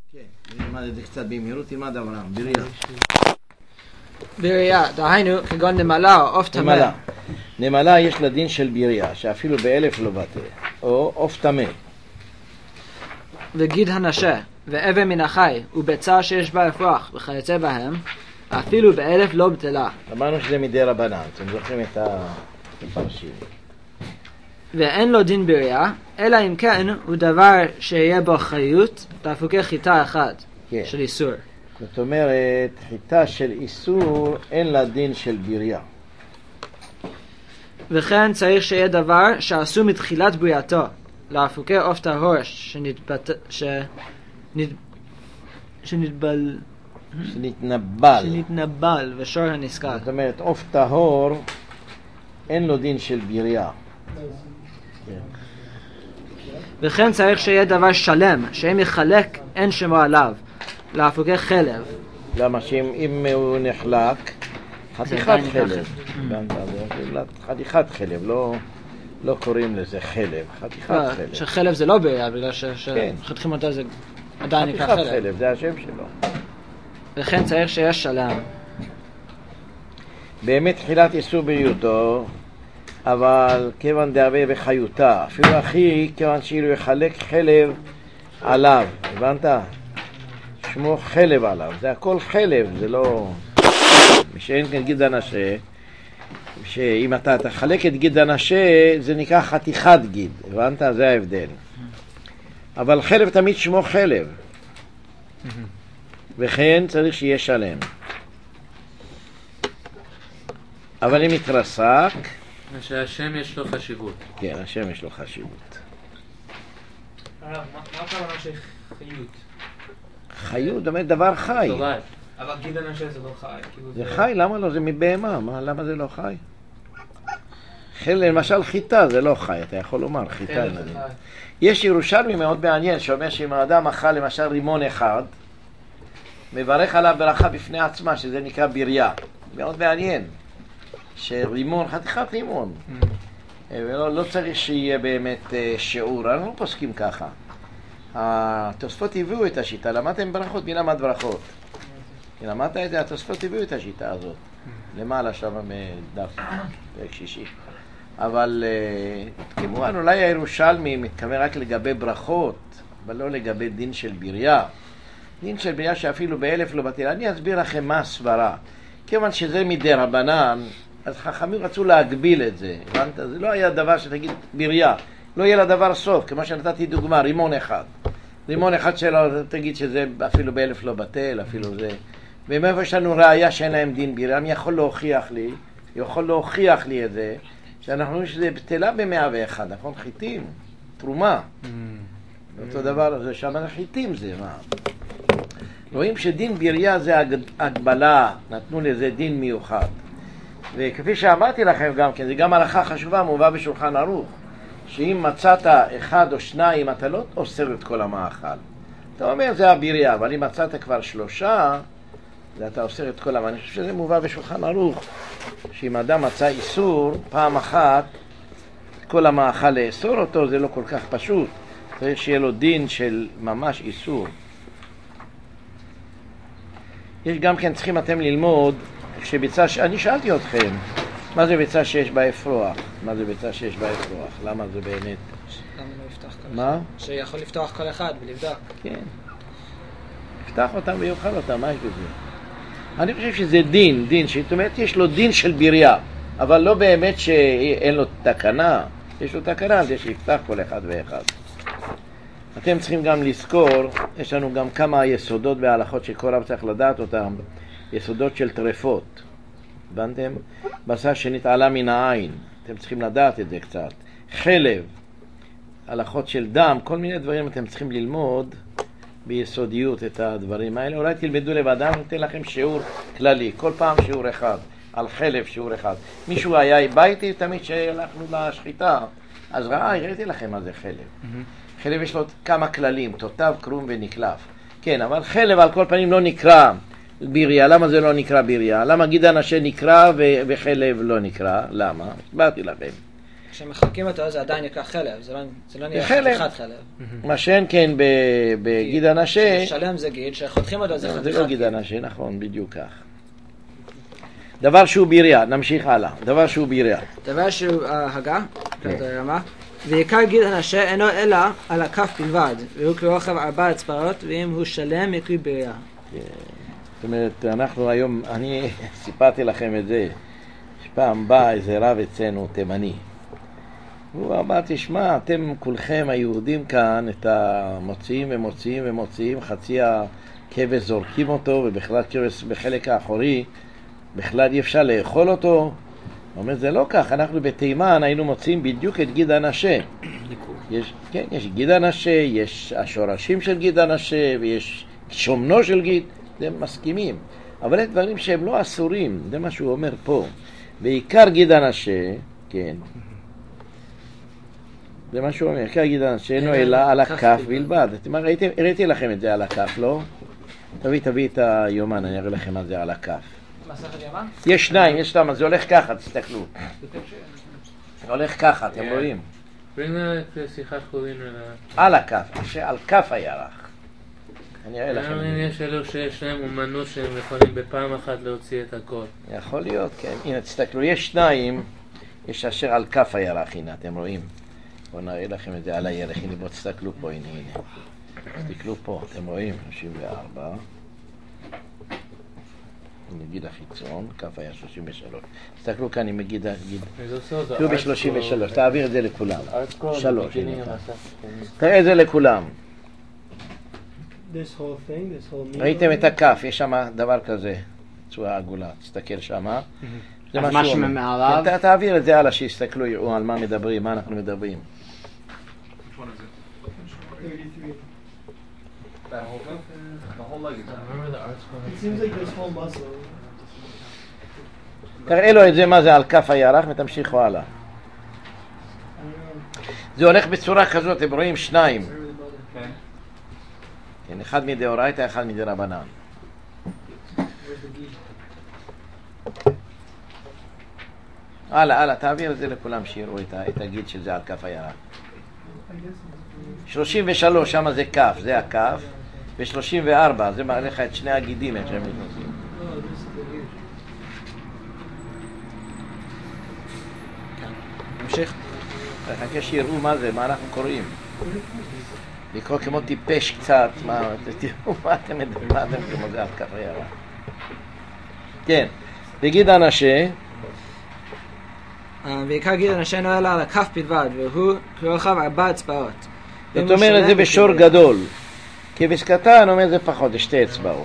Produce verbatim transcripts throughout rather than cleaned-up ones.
כן, נלמד את זה קצת במהירות, תלמד אברהם, בריאה. בריאה, דהיינו, כגון נמלה או עוף טמא. נמלה. נמלה יש לה דין של בריאה, שאפילו באלף לא בטל, או עוף טמא. וגיד הנשה, ואבן מן החי, וביצה שיש בה אפרוח, וכיוצא בהם, אפילו באלף לא בטלה. אמרנו שזה מדי רבנן, אתם זוכרים את הפרשים. ואין לו דין בריאה, אלא אם כן הוא דבר שיהיה בו חיות, תהפוכי חיטה אחת כן. של איסור. זאת אומרת, חיטה של איסור אין לה דין של בריאה. וכן צריך שיהיה דבר שעשו מתחילת בריאתו, להפוקי עוף טהור שנתבט... שנת... שנתבל... שנתנבל. שנתנבל ושור הנזכר. זאת אומרת, עוף טהור אין לו דין של בריאה. וכן צריך שיהיה דבר שלם, שאם יחלק אין שמו עליו, להפוקי חלב. למה שאם הוא נחלק, חתיכת חלב. חתיכת חלב, לא... לא קוראים לזה חלב, חתיכת חלב. שחלב זה לא בריאה, בגלל שחתיכים אותה זה עדיין נקרא חלב. חתיכת חלב, זה השם שלו. וכן צריך שיש שלם. באמת תחילת איסור בריאותו, אבל כיוון דהווה בחיותה, אפילו אחי, כיוון שאילו יחלק חלב עליו, הבנת? שמו חלב עליו, זה הכל חלב, זה לא... משאין כאן גיד הנשה, שאם אתה תחלק את גיד הנשה, זה נקרא חתיכת גיד, הבנת? זה ההבדל. אבל חלב תמיד שמו חלב. וכן צריך שיהיה שלם. אבל אם יתרסק... שהשם יש לו חשיבות. כן, השם יש לו חשיבות. מה הכוונה של חיות? חיות, זאת אומרת דבר חי. אבל גיד הנשה זה לא חי. זה חי, למה לא? זה מבהמה, מה, למה זה לא חי? למשל חיטה זה לא חי, אתה יכול לומר, חיטה. יש ירושלמי מאוד מעניין שאומר שאם האדם אכל למשל רימון אחד, מברך עליו ברכה בפני עצמה, שזה נקרא בריאה. מאוד מעניין. שרימון, חתיכת רימון. ולא לא צריך שיהיה באמת שיעור, אנחנו לא פוסקים ככה. התוספות הביאו את השיטה, למדתם ברכות, מי למד ברכות? למדת את זה, התוספות הביאו את השיטה הזאת. למעלה שם מדף, פרק שישי. אבל כמובן אולי הירושלמי מתכוון רק לגבי ברכות, אבל לא לגבי דין של בריאה. דין של בריאה שאפילו באלף לא בטל. אני אסביר לכם מה הסברה. כיוון שזה מדי רבנן, אז חכמים רצו להגביל את זה. הבנת? זה לא היה דבר שתגיד בריאה. לא יהיה לדבר סוף, כמו שנתתי דוגמה, רימון אחד. רימון אחד שלו, תגיד שזה אפילו באלף לא בטל, אפילו זה. ומאיפה יש לנו ראייה שאין להם דין בריאה, אני יכול להוכיח לי, יכול להוכיח לי את זה, שאנחנו רואים שזה בטלה במאה ואחד, נכון? חיטים, תרומה. אותו דבר, זה שם חיטים זה, מה? רואים שדין בריאה זה הגבלה, נתנו לזה דין מיוחד. וכפי שאמרתי לכם גם כן, זה גם הלכה חשובה, מובא בשולחן ערוך, שאם מצאת אחד או שניים, אתה לא אוסר את כל המאכל. אתה אומר, זה הבריאה, אבל אם מצאת כבר שלושה, זה אתה אוסר את כל המאכל. אני חושב שזה מובא בשולחן ערוך, שאם אדם מצא איסור, פעם אחת, כל המאכל לאסור אותו, זה לא כל כך פשוט. צריך שיהיה לו דין של ממש איסור. יש גם כן, צריכים אתם ללמוד, כשביצה, ש... אני שאלתי אתכם, מה זה ביצה שיש בה אפרוח? מה זה ביצה שיש בה אפרוח? למה זה באמת? למה לא יפתח כל מה? אחד? שיכול לפתוח כל אחד ולבדוק. כן. יפתח אותם ויאכל אותם, מה יש בזה? אני חושב שזה דין, דין, זאת אומרת, יש לו דין של בריאה, אבל לא באמת שאין לו תקנה. יש לו תקנה, זה שיפתח כל אחד ואחד. אתם צריכים גם לזכור, יש לנו גם כמה יסודות בהלכות שכל רב צריך לדעת אותם, יסודות של טרפות. הבנתם? בשר שנתעלה מן העין, אתם צריכים לדעת את זה קצת. חלב, הלכות של דם, כל מיני דברים אתם צריכים ללמוד ביסודיות את הדברים האלה. אולי תלמדו לבדם, ניתן לכם שיעור כללי, כל פעם שיעור אחד, על חלב שיעור אחד. מישהו היה ביתי, תמיד שהלכנו לשחיטה, אז ראה, הראיתי לכם מה זה חלב. Mm-hmm. חלב יש לו כמה כללים, תותב, קרום ונקלף. כן, אבל חלב על כל פנים לא נקרא בריאה. למה זה לא נקרא בריאה? למה גיד הנשה נקרא ו- וחלב לא נקרא? למה? הסברתי לכם. כשמחלקים אותו זה עדיין נקרא חלב, זה לא, זה לא נראה חלב. חתיכת חלב. מה שאין כן ב- בגיד הנשה, שלם זה גיד, שחותכים אותו זה לא, חתיכת זה לא גיד הנשה, נכון, בדיוק כך. דבר שהוא ביריה, נמשיך הלאה. דבר שהוא ביריה. דבר שהוא הגה, רמה, ועיקר גיד הנשה אינו אלא על הכף בלבד, והוא כרוחב ארבע אצבעות, ואם הוא שלם יקריא ביריה. זאת אומרת, אנחנו היום, אני סיפרתי לכם את זה, שפעם בא איזה רב אצלנו, תימני. הוא אמר, תשמע, אתם כולכם היהודים כאן, את המוציאים ומוציאים ומוציאים, חצי הכבש זורקים אותו, ובכלל כבש בחלק האחורי, בכלל אי אפשר לאכול אותו. הוא אומר, זה לא כך, אנחנו בתימן היינו מוצאים בדיוק את גיד הנשה. יש, כן, יש גיד הנשה, יש השורשים של גיד הנשה, ויש שומנו של גיד, זה מסכימים. אבל את דברים שהם לא אסורים, זה מה שהוא אומר פה. בעיקר גיד הנשה, כן, זה מה שהוא אומר, עיקר גיד הנשה אינו אלא על הכף בלבד. הראיתי לכם את זה על הכף, לא? תביא, תביא את היומן, אני אראה לכם מה זה על הכף. יש שניים, יש שניים, זה הולך ככה, תסתכלו. זה הולך ככה, אתם רואים? רואים את שיחת חולין על הכף, על כף הירח. אני אראה לכם. יש אלו שיש להם אומנות שהם יכולים בפעם אחת להוציא את הכל. יכול להיות, כן. הנה, תסתכלו, יש שניים, יש אשר על כף הירח, הנה, אתם רואים? בואו נראה לכם את זה על הירח, הנה, בואו תסתכלו פה, הנה, הנה. תסתכלו פה, אתם רואים? שלושים וארבע. נגיד החיצון, כף היה שלושים ושלוש. תסתכלו כאן, אני אגיד, תראו ב-שלושים ושלוש, תעביר את זה לכולם. שלוש, הנה. תראה את זה לכולם. ראיתם את הכף, יש שם דבר כזה, צורה עגולה, תסתכל שם. אז משהו מעליו? תעביר את זה הלאה, שיסתכלו, יראו על מה מדברים, מה אנחנו מדברים. That whole thing? The whole leg is I remember the art school. It seems like this whole muscle. תראה לו את זה, מה זה על כף הירח, ותמשיכו הלאה. זה הולך בצורה כזאת, אתם רואים שניים. כן, אחד מדאורייתא, אחד מדרבנן. הלאה, הלאה, תעביר את זה לכולם שיראו את הגיד של זה על כף הירח. שלושים ושלוש, שם זה כף, זה הכף. ו-שלושים וארבע, זה מראה לך את שני הגידים, איך שהם נכנסים. נמשיך. חכה שיראו מה זה, מה אנחנו קוראים. לקרוא כמו טיפש קצת, מה, תראו מה אתם מדברים, מה אתם כמו זה על כף הירח. כן, בגיד הנשה, בעיקר גיד הנשה אינו אלא על הכף בלבד, והוא כרוחב ארבע אצבעות. זאת אומרת, זה בשור גדול. כבש קטן אומר זה פחות, זה שתי אצבעות.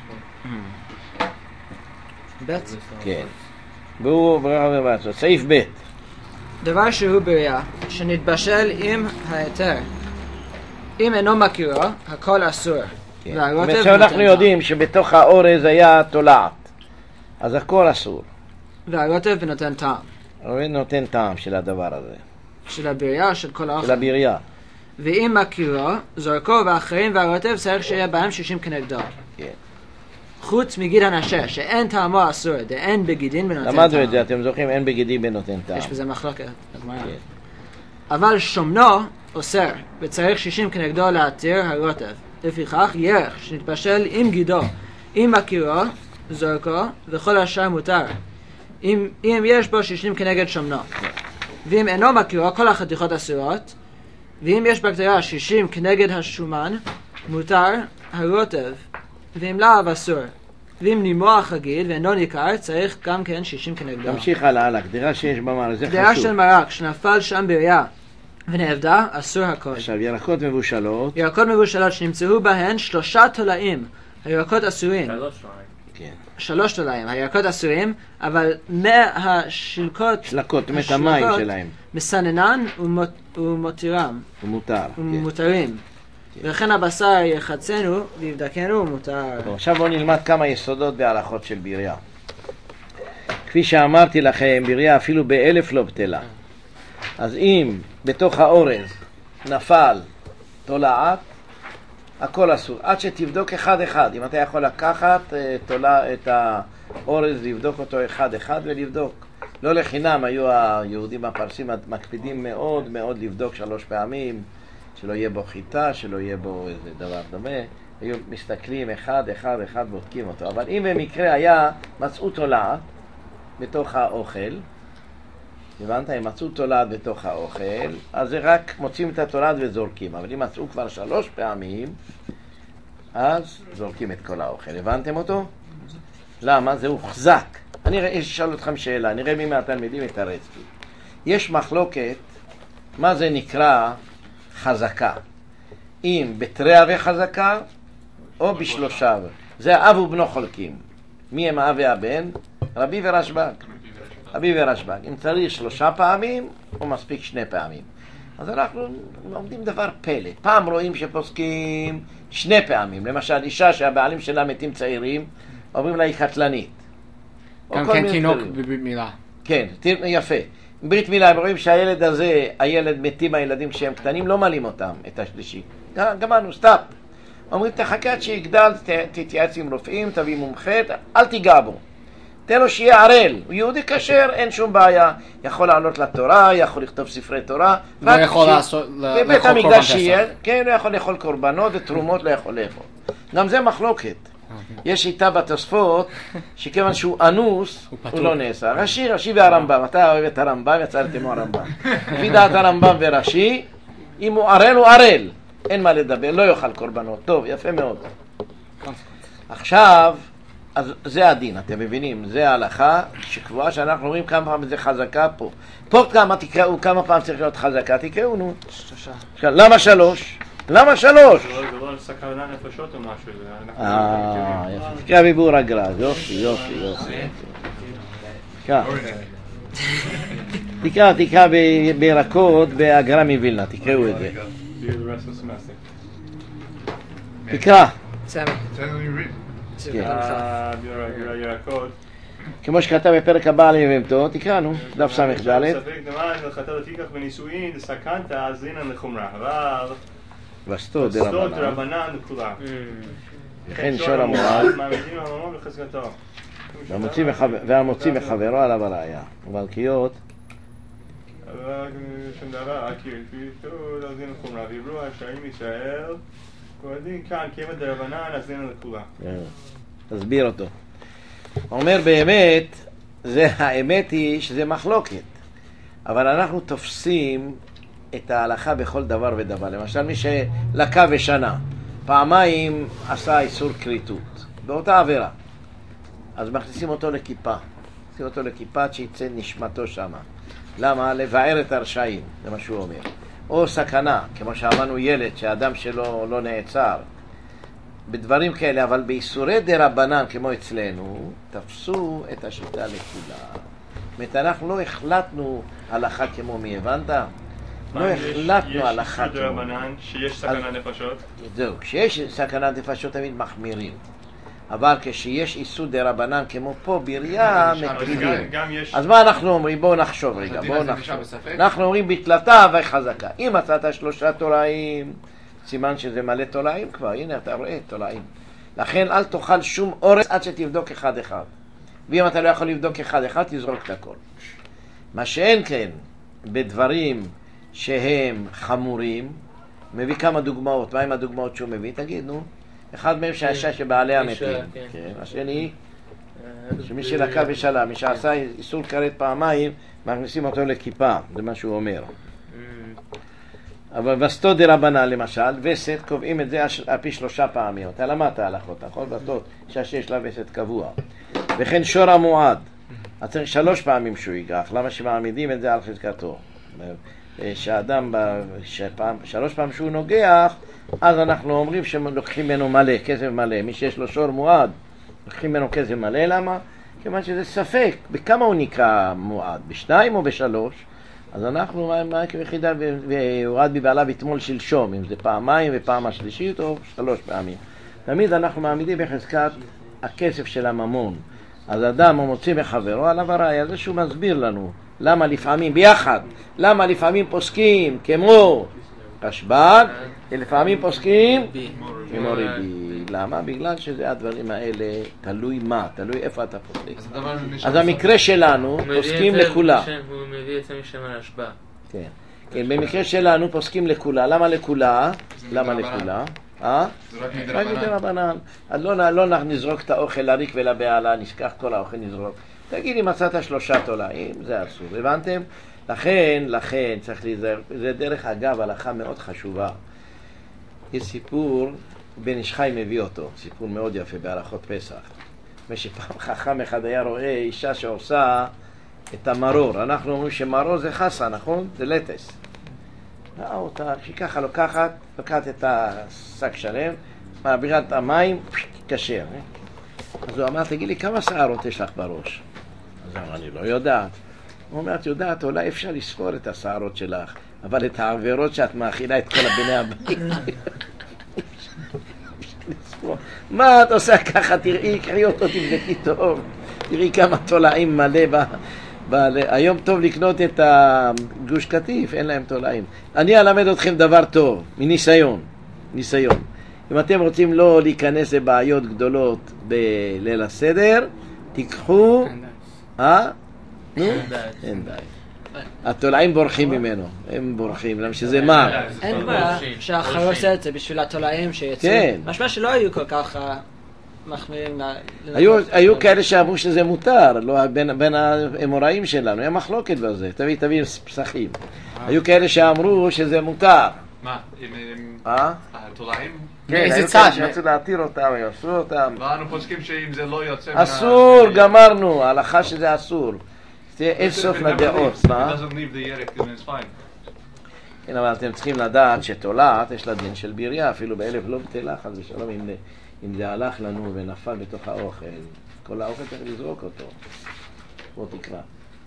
בית? כן. והוא ברחב ארבע אצבעות. סעיף ב'. דבר שהוא בריאה, שנתבשל עם ההיתר. אם אינו מכירו, הכל אסור. עכשיו אנחנו יודעים שבתוך האורז היה תולעת. אז הכל אסור. והרוטב ונותן טעם. הרוטב נותן טעם של הדבר הזה. של הבירייה או של כל האוכל? של הבירייה. ואם מכירו, זורקו ואחרים והרוטב צריך שיהיה בהם שישים כנגדו. כן. חוץ מגיד הנשה, שאין טעמו אסור, דאין בגידין בנותן טעם. למדנו את זה, אתם זוכרים, אין בגידין בנותן טעם. יש בזה מחלוקת. כן. אבל שומנו אוסר, וצריך שישים כנגדו להתיר הרוטב. לפיכך, ירח שנתבשל עם גידו, אם מכירו, זורקו, וכל השאר מותר. אם, אם יש בו שישים כנגד שומנו. ואם אינו מכירו, כל החתיכות אסורות. ואם יש בקטריה שישים כנגד השומן, מותר הרוטב, ואם לאו אסור. ואם נימוח הגיד ואינו ניכר, צריך גם כן שישים כנגדו. תמשיך הלאה, הלאה, גדרה שיש במרק, זה חשוב. גדרה של מרק שנפל שם בריאה ונאבדה, אסור הכל. עכשיו, ירקות מבושלות. ירקות מבושלות שנמצאו בהן שלושה תולעים, הירקות אסורים. שלוש תולעים. כן. שלוש תולעים, הירקות אסורים, אבל מהשלקות, שלקות, זאת אומרת המים שלהם. מסננן ומותירם. ומותר. ומותרים. ולכן הבשר יחצנו ויבדקנו ומותר. עכשיו בואו נלמד כמה יסודות בהלכות של בירייה. כפי שאמרתי לכם, בירייה אפילו באלף לא בטלה. אז אם בתוך האורז נפל תולעת, הכל אסור. עד שתבדוק אחד אחד. אם אתה יכול לקחת תולה את האורז, לבדוק אותו אחד אחד ולבדוק. לא לחינם היו היהודים הפרסים מקפידים מאוד מאוד לבדוק שלוש פעמים, שלא יהיה בו חיטה, שלא יהיה בו איזה דבר דומה. היו מסתכלים אחד, אחד, אחד, בודקים אותו. אבל אם במקרה היה, מצאו תולעת בתוך האוכל, הבנת? הם מצאו תולעת בתוך האוכל, אז זה רק מוצאים את התולעת וזורקים. אבל אם מצאו כבר שלוש פעמים, אז זורקים את כל האוכל. הבנתם אותו? למה? זה הוחזק. אני אשאל אתכם שאלה, נראה מי מהתלמידים יתרץ לי. יש מחלוקת, מה זה נקרא חזקה? אם בתריעה וחזקה, או בשלושה. זה האב ובנו חולקים. מי הם האב והבן? רבי ורשב"ג. רבי ורשב"ג. אם צריך שלושה פעמים, או מספיק שני פעמים. אז אנחנו לומדים דבר פלא. פעם רואים שפוסקים שני פעמים. למשל, אישה שהבעלים שלה מתים צעירים, אומרים לה היא קטלנית. גם כן תינוק בברית מילה. כן, יפה. ברית מילה, הם רואים שהילד הזה, הילד מתים הילדים כשהם קטנים, לא מלאים אותם, את השלישי. גמרנו, סטאפ. אומרים, תחכה עד שיגדל, תתייעץ עם רופאים, תביא מומחה, אל תיגע בו. תן לו שיהיה ערל, הוא יהודי כשר, אין שום בעיה. יכול לעלות לתורה, יכול לכתוב ספרי תורה. לא יכול לעשות, בבית המקדש שיהיה, כן, לא יכול לאכול קורבנות ותרומות, לא יכול לאכול. גם זה מחלוקת. יש שיטה בתוספות, שכיוון שהוא אנוס, הוא לא נאסר. רש"י, רש"י והרמב"ם, אתה אוהב את הרמב"ם, יצרתם הוא הרמב"ם. לפי דעת הרמב"ם ורש"י, אם הוא ערל, הוא ערל. אין מה לדבר, לא יאכל קורבנות. טוב, יפה מאוד. עכשיו, אז זה הדין, אתם מבינים? זה ההלכה שקבועה שאנחנו רואים כמה פעם זה חזקה פה. פה כמה תקראו, כמה פעם צריך להיות חזקה, תקראו, נו. למה שלוש? למה שלוש? זה לא על סכנה נפשות או משהו. אה, יפה. תקרא ביבור הגר"א, יופי, יופי, יופי. תקרא. תקרא, תקרא בירקות בהגר"א מווילנה, תקראו את זה. תקרא. סמי. ירקות. כמו שכתב בפרק הבא על יבמתו, תקראנו, דף סמך ד'. ספק דמן, חטא לפיכך בנישואין, דסכנת, אז הנה לחומרה. אבל... וסתו וסתו דרבנן כולה. וכן שור המועד. מעמידים הממון בחזקתו. והמוציא מחברו עליו הראיה. ומלכיות. שום דבר, כי פיתו, אז הנה לחומרה. ויברו השעים ישראל. קוראים כאן, כי אם דרבנן, אז הנה לכולה. תסביר אותו. הוא אומר באמת, זה, האמת היא שזה מחלוקת. אבל אנחנו תופסים את ההלכה בכל דבר ודבר. למשל, מי שלקה ושנה, פעמיים עשה איסור כריתות, באותה עבירה. אז מכניסים אותו לכיפה. מכניסים אותו לכיפה שיצא נשמתו שמה. למה? לבער את הרשעים, זה מה שהוא אומר. או סכנה, כמו שאמרנו ילד, שהאדם שלו לא נעצר. בדברים כאלה, אבל באיסורי דרבנן, כמו אצלנו, תפסו את השיטה לכולה. זאת אומרת, אנחנו לא החלטנו הלכה כמו מי, הבנת? לא החלטנו הלכה כמו... יש איסור דרבנן שיש סכנת נפשות? זהו, כשיש סכנת נפשות תמיד מחמירים. אבל כשיש איסור דרבנן כמו פה, בריה, מקריבים. אז מה אנחנו אומרים? בואו נחשוב רגע, בואו נחשוב. אנחנו אומרים בתלתה וחזקה. אם מצאת שלושה תולעים, סימן שזה מלא תולעים כבר, הנה אתה רואה תולעים. לכן אל תאכל שום אורס עד שתבדוק אחד אחד. ואם אתה לא יכול לבדוק אחד אחד, תזרוק את הכל. מה שאין כן, בדברים שהם חמורים, מביא כמה דוגמאות. מה עם הדוגמאות שהוא מביא? תגיד, נו. אחד מהם שהאישה שבעליה מתים. כן. השני, שמי שלקה ושלה, מי שעשה איסור כרת פעמיים, מכניסים אותו לכיפה. זה מה שהוא אומר. אבל וסתו דרבנן למשל, וסת, קובעים את זה על פי שלושה פעמים. אתה למדת הלכות, נכון? וסתות, אישה שיש לה וסת קבוע. וכן שור המועד. אז צריך שלוש פעמים שהוא ייגח. למה שמעמידים את זה על חזקתו? שהאדם, שפעם, שלוש פעמים שהוא נוגח, אז אנחנו אומרים שלוקחים ממנו מלא, כסף מלא. מי שיש לו שור מועד, לוקחים ממנו כסף מלא. למה? כיוון שזה ספק. בכמה הוא נקרא מועד? בשתיים או בשלוש? אז אנחנו, מה כביחידה, והורד בבעליו אתמול שלשום, אם זה פעמיים ופעם השלישית או שלוש פעמים. תמיד אנחנו מעמידים בחזקת הכסף של הממון. אז אדם הוא מוציא מחברו עליו הראיה, זה שהוא מסביר לנו למה לפעמים ביחד, למה לפעמים פוסקים כמו רשב"ג, לפעמים פוסקים כמו ריבי. למה? בגלל שזה הדברים האלה, תלוי מה, תלוי איפה אתה פוסק. אז המקרה שלנו פוסקים לכולה. הוא מביא את זה משם הרשב"א. כן. כן, במקרה שלנו פוסקים לכולה. למה לכולה? למה לכולה? אה? זה רק רק מדרבנן. אז לא נזרוק את האוכל לריק ולבעלה, נשכח כל האוכל נזרוק. תגיד אם מצאת שלושה תולעים, זה אסור. הבנתם? לכן, לכן צריך להיזהר. זה דרך אגב הלכה מאוד חשובה. יש סיפור, בן איש חי מביא אותו, סיפור מאוד יפה בהלכות פסח. שפעם חכם אחד היה רואה אישה שעושה את המרור. אנחנו אומרים שמרור זה חסה, נכון? זה לטס. ראה אותה, שהיא ככה לוקחת, לוקחת את השק שלם, מעבירה את המים, קשר. אז הוא אמר, תגיד לי, כמה שערות יש לך בראש? אז הוא אמר, אני לא יודעת. הוא אומר, את יודעת, אולי אפשר לספור את השערות שלך, אבל את העבירות שאת מאכילה את כל הבני הבית. מה את עושה ככה? תראי, קחי אותו, תבדקי טוב. תראי כמה תולעים מלא ב... היום טוב לקנות את הגוש קטיף, אין להם תולעים. אני אלמד אתכם דבר טוב, מניסיון. ניסיון. אם אתם רוצים לא להיכנס לבעיות גדולות בליל הסדר, תיקחו... אה? נו? אין די. התולעים בורחים ממנו, הם בורחים, למה שזה מה? אין בעיה שהחרור עושה את זה בשביל התולעים שיצאו. כן. משמע שלא היו כל כך מחמירים. היו כאלה שאמרו שזה מותר, בין האמוראים שלנו, היה מחלוקת בזה, תביא, תביא פסחים. היו כאלה שאמרו שזה מותר. מה? אה? התולעים? כן, היו כאלה שרצו להתיר אותם, יעשו אותם. ואנו פוסקים שאם זה לא יוצא... אסור, גמרנו, ההלכה שזה אסור. אין סוף לדעות, מה? כן, אבל אתם צריכים לדעת שתולעת יש לה דין של ביריה, אפילו באלף לא בטלה, חס ושלום, אם זה הלך לנו ונפל בתוך האוכל, כל האוכל צריך לזרוק אותו. בוא תקרא.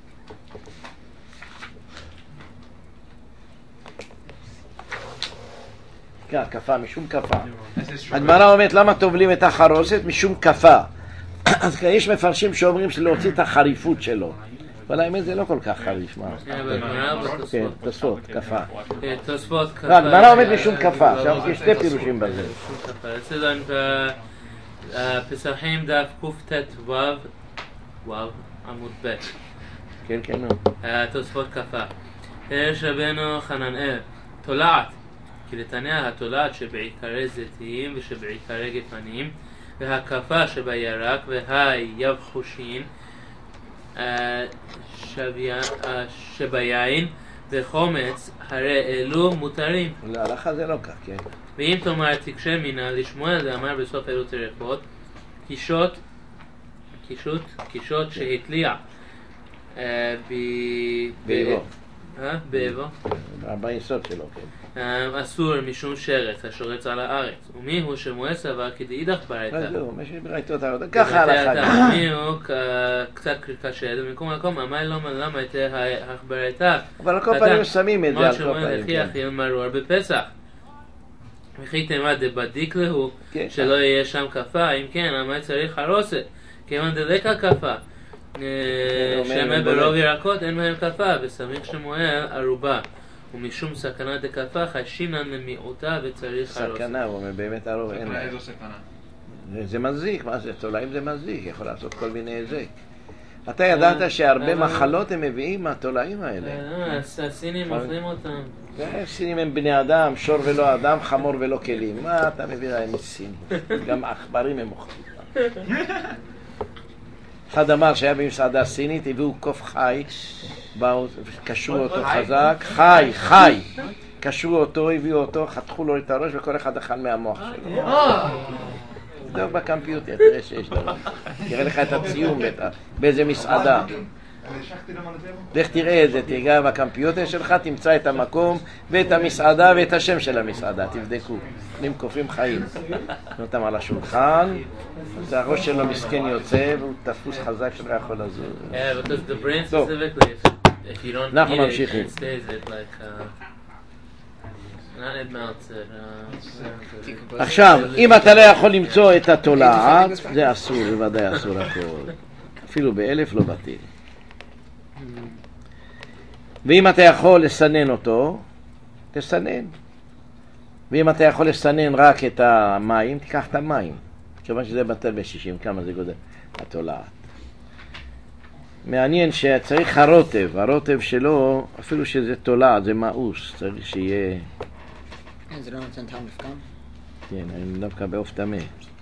כן, כפה, משום כפה. הגמרא אומרת, למה טובלים את החרוסת? משום כפה. אז יש מפרשים שאומרים שלהוציא את החריפות שלו. אבל האמת זה לא כל כך חריף, מה? כן, תוספות, כפה. תוספות כפה. לא, הגמרא עומד משום כפה, עכשיו יש שתי פירושים בזה. אצלנו פסחים דף קט"ו, וו, עמוד ב'. כן, כן, נו. תוספות כפה. יש רבנו חננאל, תולעת, כי לתניא התולעת שבעיקרי זיתים ושבעיקרי גפנים, והכפה שבירק והיבחושין, שביין וחומץ, הרי אלו מותרים. להלכה זה לא כך, כן. ואם תאמר תקשה מינה, לשמואל ואמר בסוף אלו טרפות, קישות, קישות, קישות שהתליע באבו. אה? באבו. ביסוד שלו, כן. אסור משום שרץ השורץ על הארץ. ומי הוא שמואל סבר כדאידך ברייתא. זהו, מה שברייתות העבודה. ככה הלכה. מי הוא קצת קשה, במקום מקום, אמר לו למה הייתה ברייתא. אבל על כל פעמים שמים את זה על כל שמואל פעמים. הכי הכי מרור בפסח. וכי תימא דבדיק להו, שלא יהיה שם כפה, אם כן, למה צריך חרוסת? כיוון דלקה כפה. שמה ברוב ירקות אין מהם כפה, וסמיך שמואל ערובה. ומשום סכנה דכפה חשינן למיעוטה וצריך חרוסת. סכנה, הוא אומר באמת הרוב אין להם. איזו סכנה? זה מזיק, מה זה? תולעים זה מזיק, יכול לעשות כל מיני היזק. אתה ידעת שהרבה מחלות הם מביאים מהתולעים האלה. הסינים אוכלים אותם. סינים הם בני אדם, שור ולא אדם, חמור ולא כלים. מה אתה מביא להם מסינים? גם עכברים הם אוכלים. אחד אמר שהיה במסעדה סינית, הביאו קוף חי, באו, קשרו אותו חזק, חי, חי, קשרו אותו, הביאו אותו, חתכו לו את הראש וכל אחד אכל מהמוח שלו. תבדוק בקמפיוטר, תראה שיש דבר. תראה לך את הציום באיזה מסעדה. לך תראה את זה, תיגע בקמפיוטר שלך, תמצא את המקום ואת המסעדה ואת השם של המסעדה, תבדקו. אוכלים קופים חיים. נותנים על השולחן, אז הראש שלו מסכן יוצא והוא תפוס חזק שלא יכול לזוז. טוב, אנחנו ממשיכים. עכשיו, אם אתה לא יכול למצוא את התולעת, זה אסור, בוודאי אסור הכל. אפילו באלף לא בטיל. ואם אתה יכול לסנן אותו, תסנן. ואם אתה יכול לסנן רק את המים, תיקח את המים. כיוון שזה בטל ב-שישים, כמה זה גודל? התולעת. מעניין שצריך הרוטב, הרוטב שלו, אפילו שזה תולעת, זה מאוס, צריך שיהיה... זה לא נותן טעם לפגם? כן, אני דווקא בעוף טמא.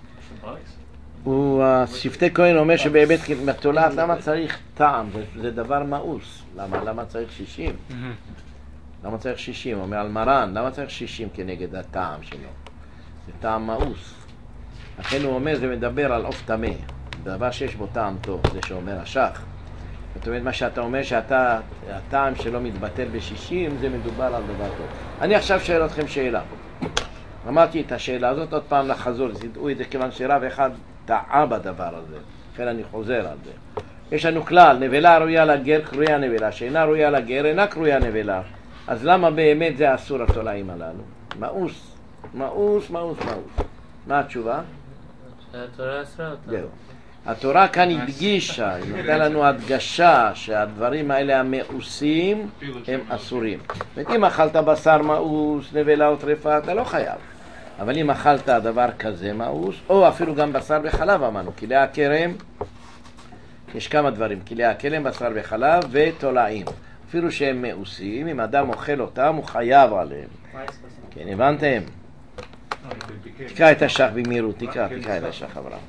הוא, שבטי כהן אומר שבאמת בתולעת, למה צריך טעם? זה, זה דבר מאוס. למה? למה צריך שישים? למה צריך שישים? הוא אומר על מרן, למה צריך שישים כנגד הטעם שלו? זה טעם מאוס. לכן הוא אומר, זה מדבר על עוף טמא. דבר שיש בו טעם טוב, זה שאומר השח. זאת אומרת, מה שאתה אומר שאתה, הטעם שלו מתבטל בשישים, זה מדובר על דבר טוב. אני עכשיו שואל אתכם שאלה. אמרתי את השאלה הזאת עוד פעם לחזור, תדעו את זה כיוון שרב אחד טעה בדבר הזה. לכן אני חוזר על זה. יש לנו כלל, נבלה ראויה לגר קרויה נבלה, שאינה ראויה לגר אינה קרויה נבלה. אז למה באמת זה אסור התולעים הללו? מאוס, מאוס, מאוס, מאוס. מה התשובה? שהתורה אסרה אותה. זהו. התורה כאן הדגישה, היא נתנה לנו הדגשה שהדברים האלה המאוסים הם אסורים. אם אכלת בשר מאוס, נבלה או טרפה, אתה לא חייב. אבל אם אכלת דבר כזה מאוס, או אפילו גם בשר וחלב אמרנו, כלי הכרם, יש כמה דברים, כלי הכרם, בשר וחלב ותולעים. אפילו שהם מאוסים, אם אדם אוכל אותם, הוא חייב עליהם. כן, הבנתם? תקרא את השח במהירות, תקרא, תקרא את השח אברהם.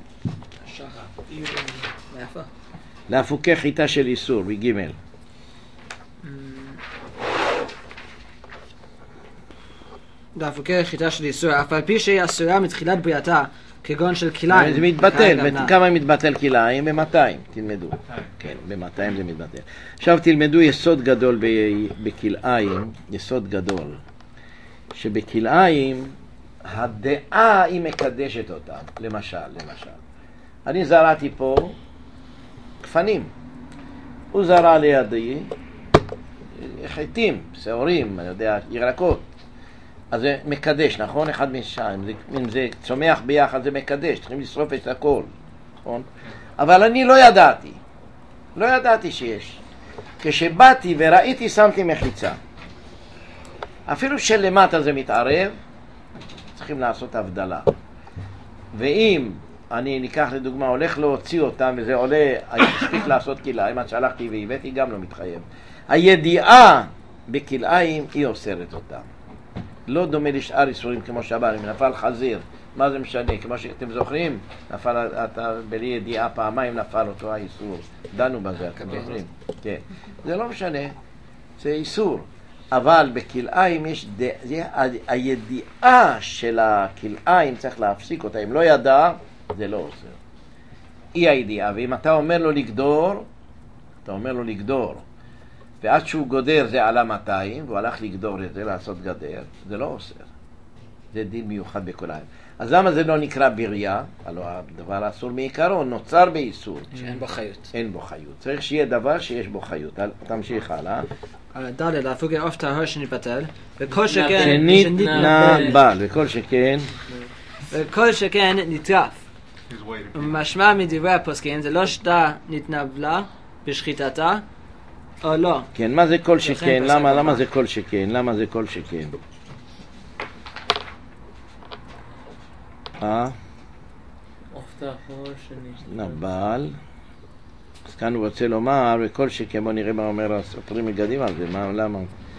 להפוקי חיטה של איסור, בגימל. להפוקי חיטה של איסור, אף על פי שהיא אסורה מתחילת בריאתה, כגון של כליים. זה מתבטל, כמה מתבטל כליים? ב-מאתיים, תלמדו. כן, ב-מאתיים זה מתבטל. עכשיו תלמדו יסוד גדול בכליים, יסוד גדול, שבכליים הדעה היא מקדשת אותה. למשל, למשל. אני זרעתי פה כפנים. הוא זרע לידי חיטים, שעורים, אני יודע, ירקות. אז זה מקדש, נכון? אחד משם. אם זה צומח ביחד זה מקדש, צריכים לשרוף את הכל, נכון? אבל אני לא ידעתי. לא ידעתי שיש. כשבאתי וראיתי שמתי מחיצה. אפילו שלמטה זה מתערב, צריכים לעשות הבדלה. ואם אני ניקח לדוגמה, הולך להוציא אותם וזה עולה, אני מספיק לעשות כלאיים, עד שהלכתי והבאתי גם לא מתחייב. הידיעה בכלאיים היא אוסרת אותם. לא דומה לשאר איסורים כמו שבר, אם נפל חזיר, מה זה משנה? כמו שאתם זוכרים, נפל, אתה בלי ידיעה פעמיים נפל אותו האיסור. דנו בזה, אתם זוכרים? כן. זה לא משנה, זה איסור. אבל בכלאיים יש, זה, הידיעה של הכלאיים צריך להפסיק אותה. אם לא ידע, זה לא עושה. אי הידיעה, ואם אתה אומר לו לגדור, אתה אומר לו לגדור, ועד שהוא גודר זה עלה מאתיים, והוא הלך לגדור את זה, לעשות גדר, זה לא עושה. זה דין מיוחד בכלאיים. אז למה זה לא נקרא בריה? הלוא הדבר אסור מעיקרו, נוצר באיסור. שאין בו חיות. אין בו חיות. צריך שיהיה דבר שיש בו חיות. תמשיך הלאה. ד' להפוגי עוף טהור שנתבטל, וכל שכן שנתנבל, וכל שכן וכל שכן נטרף. משמע מדברי הפוסקים, זה לא שתה נתנבלה בשחיטתה, או לא. כן, מה זה כל שכן? למה, למה זה כל שכן? למה זה כל שכן? אה? נבל. אז כאן הוא רוצה לומר, וכל שכן, בוא נראה מה אומר הסופרים מגדים על זה, מה, למה?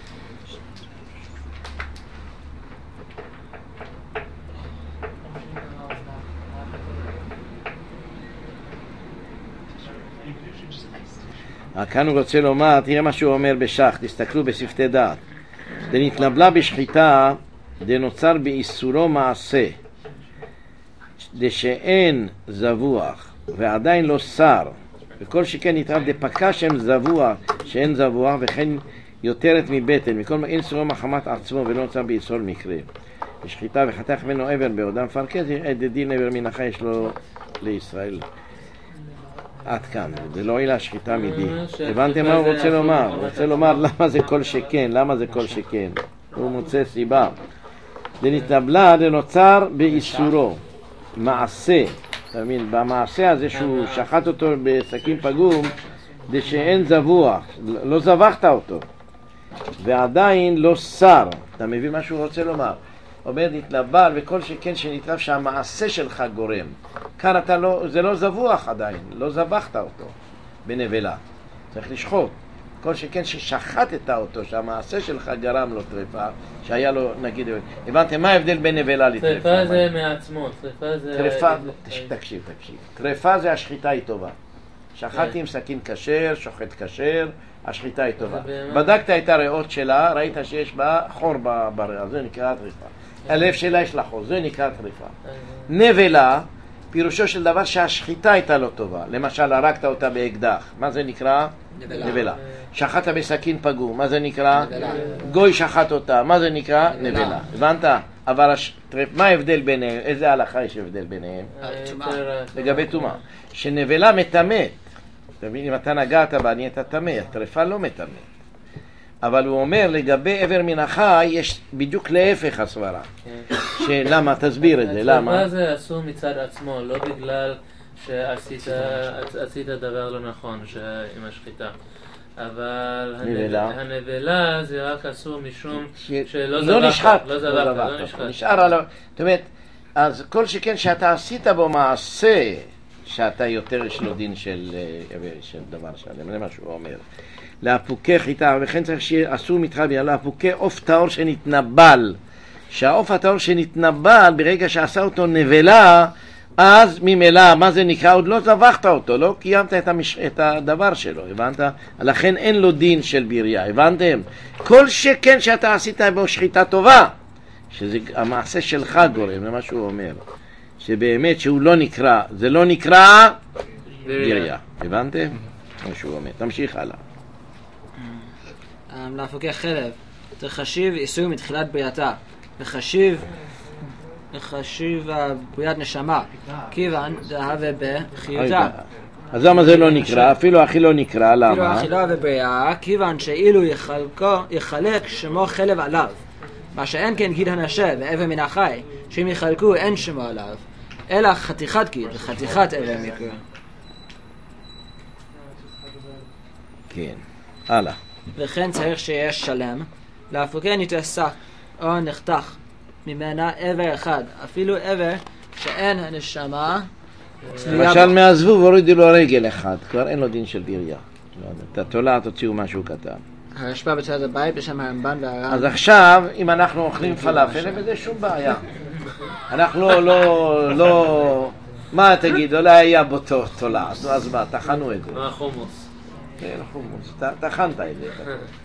כאן הוא רוצה לומר, תראה מה שהוא אומר בשח, תסתכלו בשפתי דעת. דנתנבלה בשחיטה, דנוצר באיסורו מעשה, דשאין זבוח, ועדיין לא שר, וכל שכן נתרב דפקה שם זבוח, שאין זבוח, וכן יותרת מבטן, מכל מה אין סורו מחמת עצמו, ולא נוצר באיסור מקרה. בשחיטה וחתך ממנו עבר בעודם פרקז, יראה דדין עבר מנחה יש לו לישראל. עד כאן, זה לא אילה שחיטה מדי. הבנתם מה הוא רוצה לומר? הוא רוצה לומר למה זה כל שכן, למה זה כל שכן. הוא מוצא סיבה. דנתנבלה דנוצר באיסורו, מעשה. אתה מבין, במעשה הזה שהוא שחט אותו בסכין פגום, דשאין זבוח, לא זבחת אותו. ועדיין לא שר. אתה מבין מה שהוא רוצה לומר? אומר נתנבל, וכל שכן שנטרף שהמעשה שלך גורם. כאן אתה לא, זה לא זבוח עדיין, לא זבחת אותו בנבלה, צריך לשחוט. כל שכן ששחטת אותו, שהמעשה שלך גרם לו טרפה, שהיה לו, נגיד, הבנתם, מה ההבדל בין נבלה לטרפה? טרפה זה מעצמו, טרפה זה... טרפה, תקשיב, תקשיב. טרפה זה השחיטה היא טובה. שחטתי עם סכין כשר, שוחט כשר, השחיטה היא טובה. בדקת את הריאות שלה, ראית שיש בה חור בריאה, זה נקרא טרפה. הלב שלה יש לה חור, זה נקרא טרפה. נבלה, פירושו של דבר שהשחיטה הייתה לא טובה. למשל, הרגת אותה באקדח, מה זה נקרא? נבלה. שחטת בסכין פגום, מה זה נקרא? גוי שחט אותה, מה זה נקרא? נבלה. הבנת? אבל מה ההבדל ביניהם? איזה הלכה יש הבדל ביניהם? לגבי טומאה. שנבלה מטמאת. אם אתה נגעת בה, נהיית טמא, הטרפה לא מטמאת. אבל הוא אומר, לגבי עבר מן החי, יש בדיוק להפך הסברה. שלמה? תסביר את זה, למה? הטרפה זה אסור מצד עצמו, לא בגלל שעשית דבר לא נכון עם השחיטה. אבל הנבלה זה רק אסור משום שלא זבחת, לא זבחת, לא נשחט. נשאר עליו, זאת אומרת, אז כל שכן שאתה עשית בו מעשה, שאתה יותר יש לו דין של דבר שלם, זה מה שהוא אומר. להפוקי חיטה, וכן צריך שאסור מתחביה, להפוקי עוף טהור שנתנבל. שהעוף הטהור שנתנבל, ברגע שעשה אותו נבלה, אז ממילא, מה זה נקרא? עוד לא זבחת אותו, לא קיימת את, המש... את הדבר שלו, הבנת? לכן אין לו דין של ביריה, הבנתם? כל שכן שאתה עשית בו שחיטה טובה, שזה המעשה שלך גורם, זה מה שהוא אומר. שבאמת שהוא לא נקרא, זה לא נקרא ביריה, הבנתם? מה שהוא אומר. תמשיך הלאה. להפוקי חלב, תחשיב איסור מתחילת בריאתה, וחשיב וחשיב בריאת נשמה, כיוון דהווה בחיותה. אז למה זה לא נקרא? אפילו אחי לא נקרא, למה? אפילו אחי לא ובריאה, כיוון שאילו יחלק שמו חלב עליו, מה שאין כן גיד הנשה ועבר מן החי, שאם יחלקו אין שמו עליו, אלא חתיכת גיד וחתיכת עבר מקרא. כן, הלאה. וכן צריך שיש שלם, להפוקי נתעסק או נחתך ממנה עבר אחד, אפילו עבר שאין הנשמה צלויה בו. למשל מהזבוב הורידו לו רגל אחד, כבר אין לו דין של ביריה. אתה תולע, תוציאו משהו קטן. הרשב"א בצד הבית בשם הרמב"ן והר"ן. אז עכשיו, אם אנחנו אוכלים פלאפל, אין בזה שום בעיה. אנחנו לא, לא, לא... מה תגיד, אולי היה בו תולע, אז מה, תחנו את זה. מה חומוס? כן, חומוס, תחנת את זה.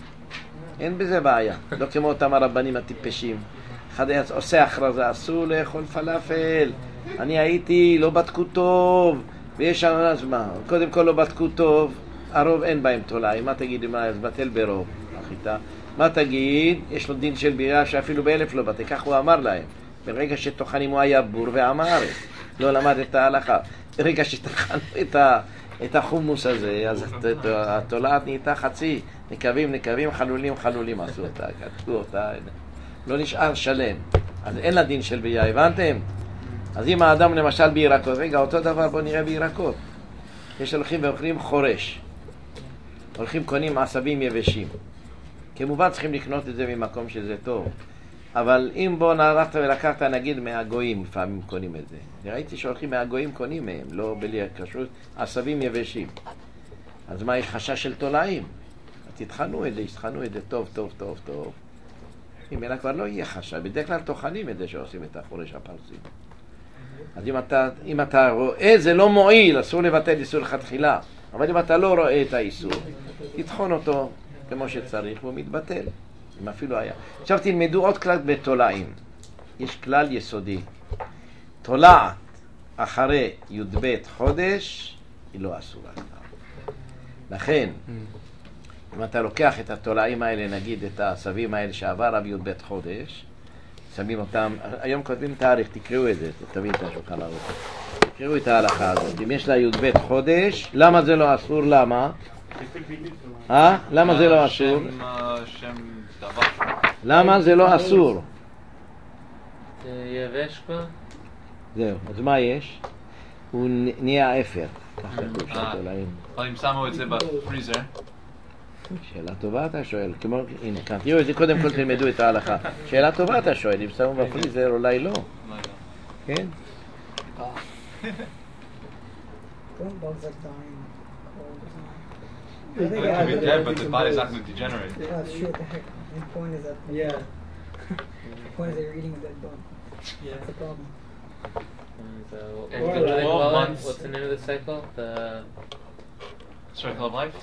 אין בזה בעיה, לא כמו אותם הרבנים הטיפשים. אחד עושה הכרזה, אסור לאכול פלאפל, אני הייתי, לא בדקו טוב, ויש שם, אז מה, קודם כל לא בדקו טוב, הרוב אין בהם תולעים, מה תגיד, מה, אז בטל ברוב, החיטה, מה תגיד, יש לו דין של בירה שאפילו באלף לא בטל, כך הוא אמר להם, ברגע שטוחנים הוא היה בור ועם הארץ, לא למד את ההלכה, ברגע שטחנו את, ה, את החומוס הזה, אז התולעת נהייתה חצי, נקבים, נקבים, חלולים, חלולים עשו אותה, כתבו אותה, לא נשאר שלם, אז אין לה דין של בירה, הבנתם? אז אם האדם למשל בירקות, רגע, אותו דבר בוא נראה בירקות. יש הולכים ואוכלים חורש. הולכים קונים עשבים יבשים. כמובן צריכים לקנות את זה ממקום שזה טוב. אבל אם בוא נערכת ולקחת נגיד מהגויים, לפעמים קונים את זה. ראיתי שהולכים מהגויים קונים מהם, לא בלי כשרות, עשבים יבשים. אז מה, יש חשש של תולעים? תתחנו את זה, תתחנו את זה טוב, טוב, טוב, טוב. אם אלא כבר לא יהיה חשש, בדרך כלל תוכנים את זה שעושים את החורש הפרסים. אז אם אתה, אם אתה רואה, זה לא מועיל, אסור לבטל איסור לכתחילה. אבל אם אתה לא רואה את האיסור, תטחון אותו כמו שצריך, והוא מתבטל, אם אפילו היה. עכשיו תלמדו עוד כלל בתולעים. יש כלל יסודי. תולעת אחרי י"ב חודש, היא לא אסורה. לכן, אם אתה לוקח את התולעים האלה, נגיד את העשבים האלה שעבר רב י"ב חודש, שמים אותם, היום כותבים תאריך, תקראו את זה, תבין את השולחן ערוך. תקראו את ההלכה הזאת. אם יש לה י"ב חודש, למה זה לא אסור? למה? אה? למה זה לא אסור? למה זה לא אסור? זה יבש כבר? זהו, אז מה יש? הוא נהיה אפר. אבל אם שמו את זה בפריזר? שאלה טובה אתה שואל, כמו, הנה כאן, תראו את זה, קודם כל תלמדו את ההלכה. שאלה טובה אתה שואל, אם שמו בפריזר אולי לא. כן? It can be dead, but the body's not going to degenerate. Yeah, shit, the heck. The point is that. Yeah. The point is that you're eating a dead bone. Yeah. That's the problem. So, And what the do they twelve call it? months- What's the name of the cycle? The Circle of life?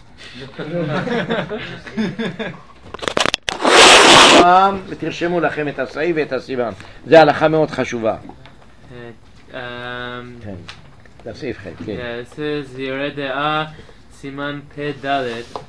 ותרשמו לכם את הסעיף ואת הסימן. זה הלכה מאוד חשובה. um, כן. זה הסעיף חלק, כן. yeah, it says ירא דעה סימן פ' ד'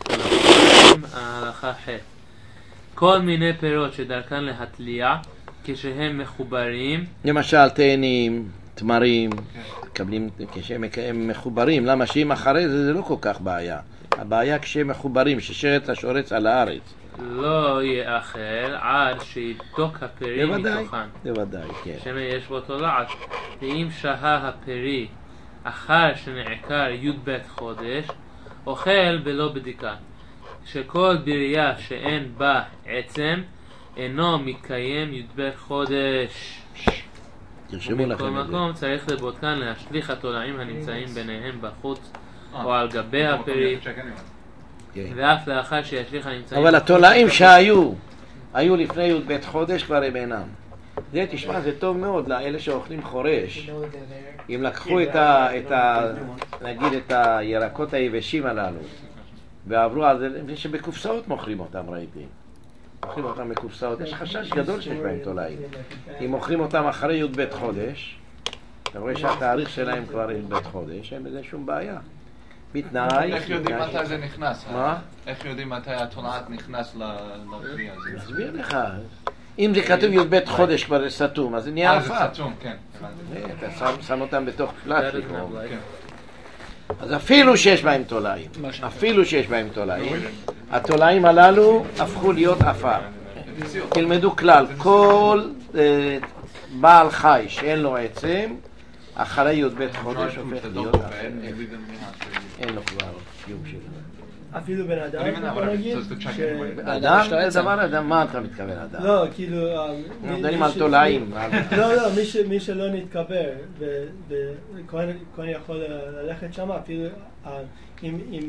ההלכה ח' כל מיני פירות שדרכן להתליע כשהם מחוברים למשל תאנים, תמרים, מקבלים, כשהם הם מחוברים, למה שאם אחרי זה זה לא כל כך בעיה. הבעיה כשהם מחוברים, ששרץ השורץ על הארץ. לא יאכל עד שיבדוק הפרי מתוכן. בוודאי, כן. שמא יש בו תולעת. ואם שהה הפרי אחר שנעקר י"ב חודש, אוכל בלא בדיקה. שכל ברייה שאין בה עצם, אינו מתקיים י"ב חודש. תרשמו לכם את זה. בכל מקום צריך לבודקן להשליך התולעים הנמצאים ביניהם בחוץ או על גבי הפרי, ואף לאחר שישליך הנמצאים אבל התולעים שהיו, היו לפני י"ב חודש כבר הם אינם. זה תשמע, זה טוב מאוד לאלה שאוכלים חורש. אם לקחו את ה... את ה... נגיד את הירקות היבשים הללו ועברו על זה, שבקופסאות מוכרים אותם, ראיתי. מוכרים אותם בקופסאות, יש חשש גדול שיש בהם תולעים. אם מוכרים אותם אחרי י"ב חודש, אתה רואה שהתאריך שלהם כבר י"ב חודש, אין בזה שום בעיה. בתנאי... איך יודעים מתי זה נכנס? מה? איך יודעים מתי התולעת נכנס לפרי הזה? אסביר לך. אם זה כתוב י"ב חודש כבר סתום, אז זה נהיה אה, עפר. זה סתום, כן. אתה שם- שם אותם בתוך פלסטיק. אז אפילו שיש בהם תולעים, אפילו שיש בהם תולעים, התולעים הללו הפכו להיות עפר. תלמדו כלל, כל אה, בעל חי שאין לו עצם, אחרי י"ב חודש הופך להיות עפר. אין לו כבר קיום שלו. אפילו בן אדם, בוא נגיד, אדם זה דבר אדם, מה אתה מתכוון אדם? לא, כאילו... אנחנו מדברים על תולעים. לא, לא, מי שלא נתקבר, וכהן יכול ללכת שם, אפילו אם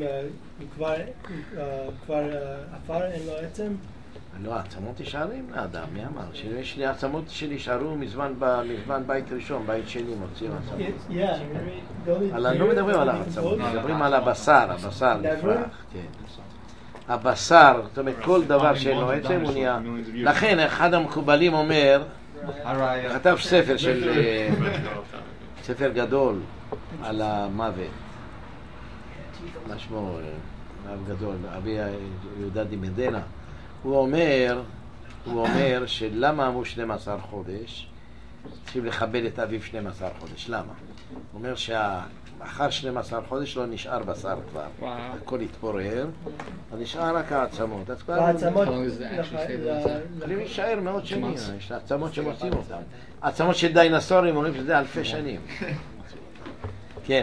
כבר עפר, אין לו עצם. לא, העצמות נשארים לאדם, מי אמר? שיש לי עצמות שנשארו מזמן בית ראשון, בית שני מוצאים עצמות. לא מדברים על העצמות, מדברים על הבשר, הבשר נפרח, כן. הבשר, זאת אומרת, כל דבר שאין לו עצם הוא נהיה... לכן, אחד המקובלים אומר, כתב ספר של... ספר גדול על המוות. מה שמו? אב גדול, אבי יהודה דימדנה. הוא אומר, הוא אומר שלמה אמרו שנים עשר חודש, צריכים לכבד את אביו שנים עשר חודש. למה? הוא אומר שאחר שנים עשר חודש לא נשאר בשר כבר. הכל התפורר, אז נשאר רק העצמות. העצמות... אני משער מאות שנים, יש עצמות שמוצאים אותם. עצמות של דיינסורים אומרים שזה אלפי שנים. כן.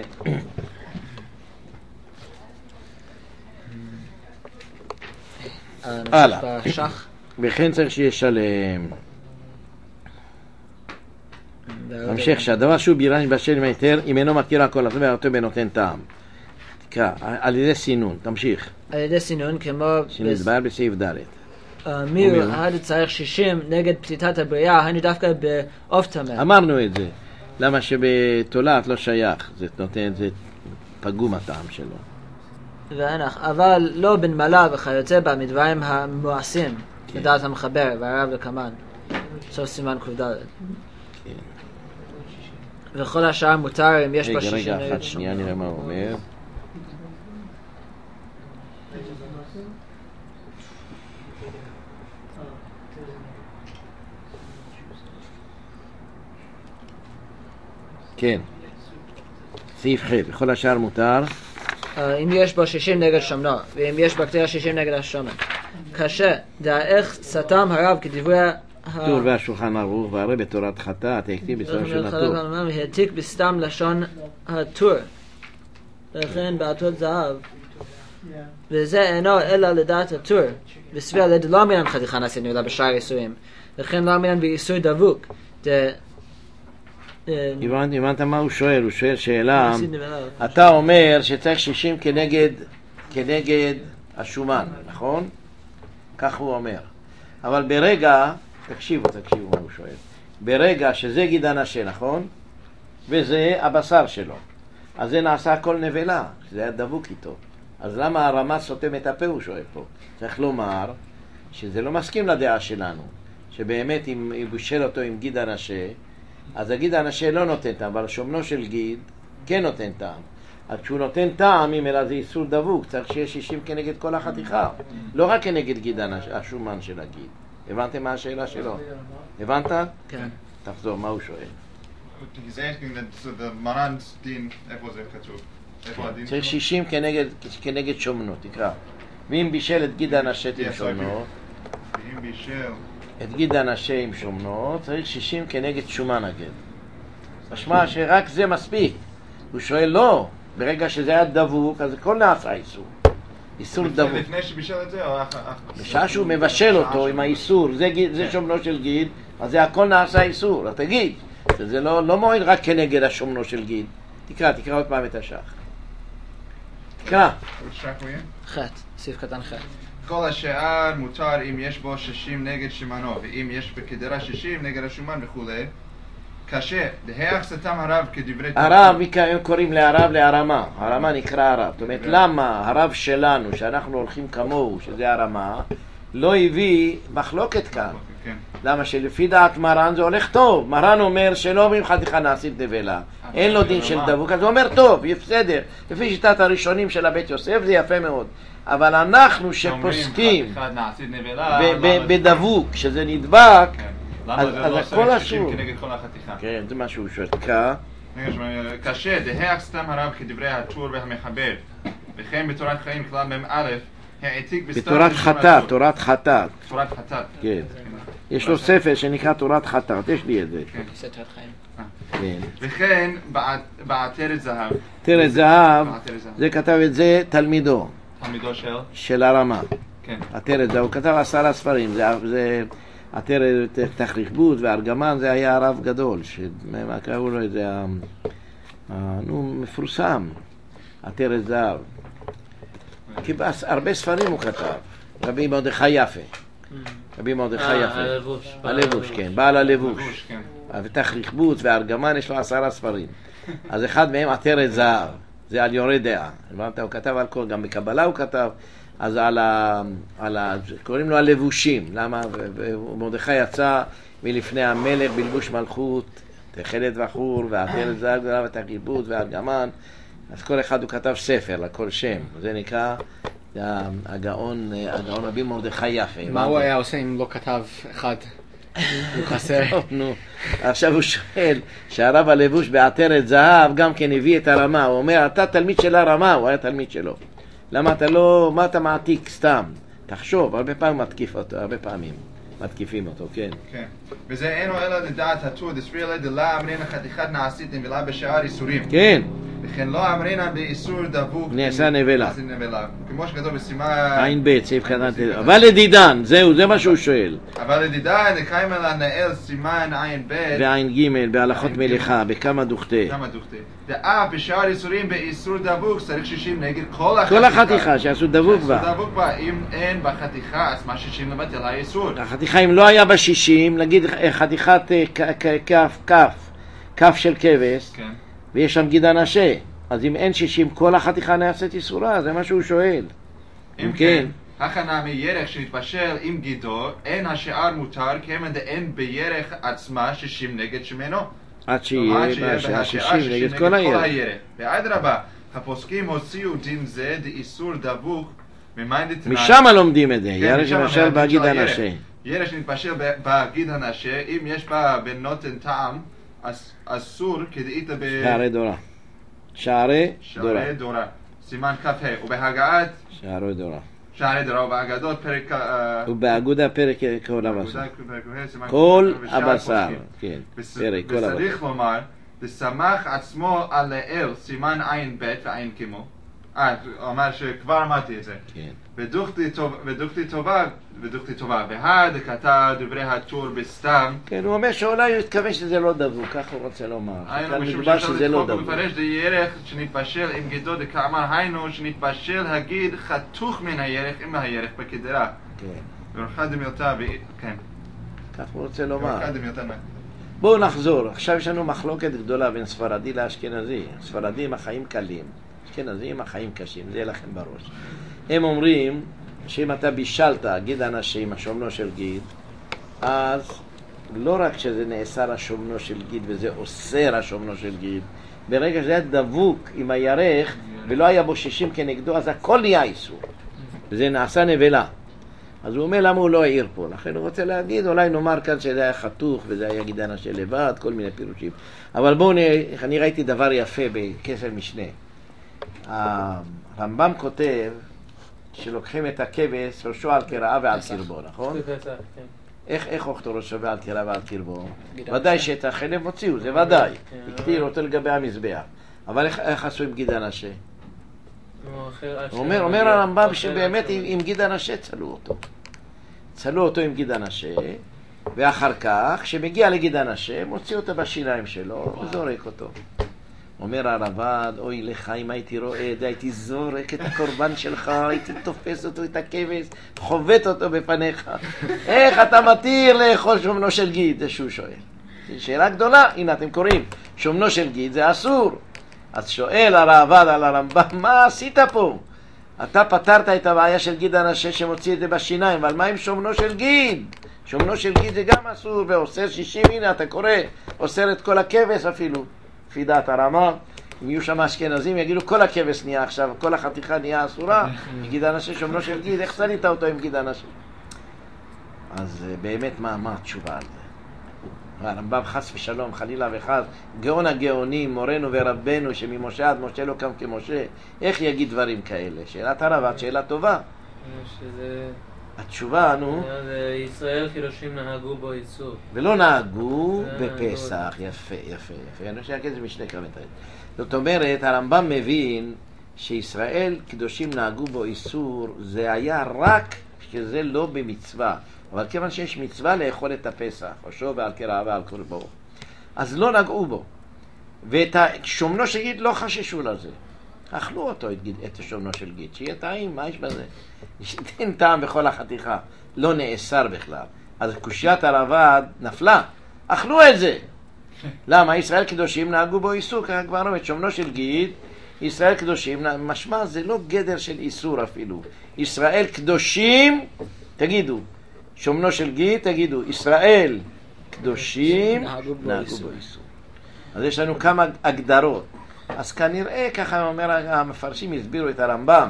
הלאה. וכן צריך שיש עליהם. המשך שהדבר שהוא בירה נתבשל עם היתר, אם אינו מכיר הכל אחר ואותו בנותן טעם. תקרא, על ידי סינון, תמשיך. על ידי סינון, כמו... שנדבר בסעיף ד'. מיר, עד צריך שישים נגד פליטת הבריאה, היינו דווקא בעוף טמא. אמרנו את זה. למה שבתולעת לא שייך, זה נותן, זה פגום הטעם שלו. ואנך, אבל לא בנמלה וכיוצא בה מדברים המואסים, לדעת המחבר והרב לקמן, סוף סימן ק"ד. וכל השאר מותר אם יש בה שישים... רגע, רגע, אחת שנייה, נראה מה הוא אומר. כן. סעיף ח' בכל השאר מותר. אם יש בו שישים נגד שומנו, ואם יש בקטריה שישים נגד השומן. קשה, דעה איך סתם הרב כדברי... טור והשולחן ערוך, והרי בתורת חטאת, העתיק בסוף של הטור. העתיק בסתם לשון הטור. לכן בעתות זהב, וזה אינו אלא לדעת הטור, וסביר לידי לא אמינן חתיכה נעשית נבלה בשאר איסורים, לכן לא אמינן באיסור דבוק. הבנת מה הוא שואל? הוא שואל שאלה, אתה אומר שצריך שישים כנגד כנגד השומן, נכון? כך הוא אומר. אבל ברגע, תקשיבו, תקשיבו מה הוא שואל, ברגע שזה גיד הנשה, נכון? וזה הבשר שלו, אז זה נעשה הכל נבלה, זה היה דבוק איתו. אז למה הרמה סותם את הפה, הוא שואל פה? צריך לומר שזה לא מסכים לדעה שלנו, שבאמת אם יבושל אותו עם גיד הנשה, אז הגיד הנשה לא נותן טעם, אבל שומנו של גיד כן נותן טעם. אז כשהוא נותן טעם, אם אלא זה איסור דבוק, צריך שיהיה שישים כנגד כל החתיכה, לא רק כנגד גיד השומן של הגיד. הבנתם מה השאלה שלו? הבנת? כן. תחזור, מה הוא שואל? He's asking that the מרנ's דין, איפה זה כתוב? איפה הדין? צריך שישים כנגד שומנו, תקרא. ואם בישל את גיד הנשה עם שומנו, ואם בישל את גיד הנשה עם שומנו, צריך שישים כנגד שומן הגד. משמע שרק זה מספיק. הוא שואל לא, ברגע שזה היה דבוק, אז הכל נעשה איסור. איסור דבוק. לפני שבישל את זה או אחר? בשעה שהוא מבשל אותו עם האיסור, זה שומנו של גיד, אז זה הכל נעשה איסור. תגיד, זה לא מועיל רק כנגד השומנו של גיד. תקרא, תקרא עוד פעם את השח. תקרא. חט, סעיף קטן חט. כל השאר מותר אם יש בו שישים נגד שמנו, ואם יש בקדרה שישים נגד השומן וכולי. קשה, דהיח סתם הרב כדברי תורה. הרב, הם קוראים להרב להרמה, הרמה נקרא הרב. זאת אומרת, למה הרב שלנו, שאנחנו הולכים כמוהו, שזה הרמה, לא הביא מחלוקת כאן? למה שלפי דעת מרן זה הולך טוב. מרן אומר שלא אומרים חתיכה נעשית נבלה, אין לו דין של דבוק, אז הוא אומר טוב, בסדר, לפי שיטת הראשונים של הבית יוסף זה יפה מאוד. אבל אנחנו שפוסקים בדבוק, שזה נדבק, אז הכל אסור. כן, זה מה שהוא שואל. תקרא. קשה, דהיח סתם הרב כדברי הטור והמחבר, וכן בתורת חיים כלל מ"א, העתיק בסתם... בתורת חטאת, תורת חטאת. תורת חטאת. כן. יש לו ספר שנקרא תורת חטאת, יש לי את זה. כן. וכן בעטרת זהב. עטרת זהב, זה כתב את זה תלמידו. תלמידו של? של הרמה. כן. עטרת זהב, הוא כתב עשרה ספרים, זה עטרת תכריכבוד והארגמן, זה היה הרב גדול, מה קראו לו את זה, נו, מפורסם, עטרת זהב. הרבה ספרים הוא כתב, רבי מרדכי יפה. רבי מרדכי יפה. הלבוש. הלבוש, כן, בעל הלבוש. ותכריכבוד והארגמן יש לו עשרה ספרים. אז אחד מהם עטרת זהב, זה על יורה דעה. הוא כתב על כל, גם בקבלה הוא כתב, אז על ה... על ה... קוראים לו הלבושים. למה? ומרדכי יצא מלפני המלך בלבוש מלכות, תכלת וחור, ועטרת זהב גדולה ותכריכבוד והארגמן. אז כל אחד הוא כתב ספר לכל שם. זה נקרא הגאון, הגאון רבי מרדכי יפה. מה הוא היה עושה אם לא כתב אחד? הוא חסר. עכשיו הוא שואל שהרב הלבוש בעטרת זהב גם כן הביא את הרמה. הוא אומר, אתה תלמיד של הרמה, הוא היה תלמיד שלו. למה אתה לא, מה אתה מעתיק סתם? תחשוב, הרבה פעמים מתקיף אותו, הרבה פעמים מתקיפים אותו, כן. כן. וזה אינו אלא לדעת הטור, דסביר לה דלה אמרינא חתיכת נעשית נבלה בשאר איסורים. כן. וכן לא אמרינא באיסור דבוק נעשה נבלה. כמו שכתוב בסימן עין בית, סעיף קטן. אבל לדידן, זהו, זה מה שהוא שואל. אבל לדידן, נקיים על הנעל סימן עין בית ועין ג' בהלכות מלאכה, בכמה דוכתה. כמה דוכתה. דאף בשאר איסורים באיסור דבוק צריך שישים נגד כל החתיכה. כל החתיכה שעשו דבוק בה. שעשו דבוק בה. אם אין בחתיכה, אז מה שישים לבטל האיסור? החתיכה אם לא היה בשישים, נגיד חתיכת כף, כף, כף של כבש, ויש שם גיד הנשה. אז אם אין שישים, כל החתיכה נעשית איסורה, זה מה שהוא שואל. אם כן, הכנה מירך שנתבשל עם גידו, אין השאר מותר, כיוון דאין בירך עצמה שישים נגד שמנו. עד שיהיה השישים נגד כל הירך. ואדרבה, הפוסקים הוציאו דין זה דאיסור דבוק ממאן דתנן. משם לומדים את זה, ירש שנתבשל בגיד הנשה. ירש שנתבשל בגיד הנשה, אם יש בה בנותן טעם, אסור כדאית ב... שערי דורה. שערי דורה. שערי דורה. סימן כ"ה. ובהגעת... שערי דורה. שערי דורה. ובהגדות פרק... ובאגודה פרק כל הבשר. כל הבשר. כן. פרק כל הבשר. וצריך לומר, ושמח עצמו על לאל, סימן עין ב' ועין כמו. אה, הוא אמר שכבר אמרתי את זה. כן. ודוכתי טוב- ודוכתי טובה, ודוכתי טובה, והד כתב דברי הטור בסתם. כן, הוא אומר שאולי הוא התכוון שזה לא דבוק, ככה הוא רוצה לומר. היינו כאן משום מדובר שאפשר שזה לא לדחוק דבוק. ומפרש דיירך שנתבשל עם גידו דקאמר, היינו שנתבשל הגיד חתוך מן הירך עם הירך בקדרה. כן, ואורחא דמילתא, ו- כן. כך הוא רוצה לומר. ואורחא דמילתא. בואו נחזור, עכשיו יש לנו מחלוקת גדולה בין ספרדי לאשכנזי. ספרדים החיים קלים, אשכנזים החיים קשים, זה יהיה לכם בראש. הם אומרים שאם אתה בישלת גיד אנשים, השומנו של גיד, אז לא רק שזה נאסר השומנו של גיד וזה אוסר השומנו של גיד, ברגע שזה היה דבוק עם הירך ולא היה בו שישים כנגדו, אז הכל נהיה איסור. וזה נעשה נבלה. אז הוא אומר למה הוא לא העיר פה, לכן הוא רוצה להגיד, אולי נאמר כאן שזה היה חתוך וזה היה גיד אנשי לבד, כל מיני פירושים. אבל בואו נראה, אני ראיתי דבר יפה בכסף משנה. הרמב"ם כותב שלוקחים את הכבש ראשו על קרעה ועל קרבו, נכון? איך איך אוכתו ראשו ועל קרעה ועל קרבו? ודאי שאת החלב מוציאו, זה ודאי. הקטיר אותו לגבי המזבח. אבל איך עשו עם גיד אנשי? אומר, אומר הרמב"ם שבאמת עם, עם גיד אנשי צלו אותו. צלו אותו עם גיד אנשי, ואחר כך, כשמגיע לגיד אנשי, מוציא אותו בשיניים שלו וזורק אותו. אומר הרב"ד, אוי לך, אם הייתי רואה את זה, הייתי זורק את הקורבן שלך, הייתי תופס אותו, את הכבש, חובט אותו בפניך. איך אתה מתיר לאכול שומנו של גיד? זה שהוא שואל. זו שאלה גדולה, הנה אתם קוראים, שומנו של גיד זה אסור. אז שואל הרב"ד על הרמב"ם, מה עשית פה? אתה פתרת את הבעיה של גיד אנשי שמוציא את זה בשיניים, אבל מה עם שומנו של גיד? שומנו של גיד זה גם אסור, ואוסר שישים, הנה אתה קורא, אוסר את כל הכבש אפילו. לפי דעת הרמה, אם יהיו שם אשכנזים יגידו כל הכבש נהיה עכשיו, כל החתיכה נהיה אסורה, גיד אנשי שומנו של גיד, איך צלית אותו עם גיד אנשי? אז באמת מה, מה התשובה על זה? הרמב"ם חס ושלום, חלילה וחס, גאון הגאונים, מורנו ורבנו, שממשה עד משה לא קם כמשה, איך יגיד דברים כאלה? שאלת הרב"ד, שאלה טובה. שזה... התשובה, נו... ישראל קדושים נהגו בו איסור. ולא נהגו בפסח, יפה, יפה, יפה. אני חושב שזה משני קומנטרים. זאת אומרת, הרמב"ם מבין שישראל קדושים נהגו בו איסור, זה היה רק שזה לא במצווה. אבל כיוון שיש מצווה לאכול את הפסח, או שוב ועל קרעה ועל קרבו, אז לא נגעו בו. ואת השומנו של גיד לא חששו לזה. אכלו אותו, את, גיד, את השומנו של גיד, שיהיה טעים, מה יש בזה? אין טעם בכל החתיכה, לא נאסר בכלל. אז קושיית הרב"ד נפלה, אכלו את זה. למה? ישראל קדושים נהגו בו איסור, ככה כבר אומרת, שומנו של גיד, ישראל קדושים, משמע זה לא גדר של איסור אפילו. ישראל קדושים, תגידו, שומנו של גיד, תגידו, ישראל קדושים נהגו בו איסור. אז יש לנו כמה הגדרות. אז כנראה, ככה אומר המפרשים, הסבירו את הרמב"ם,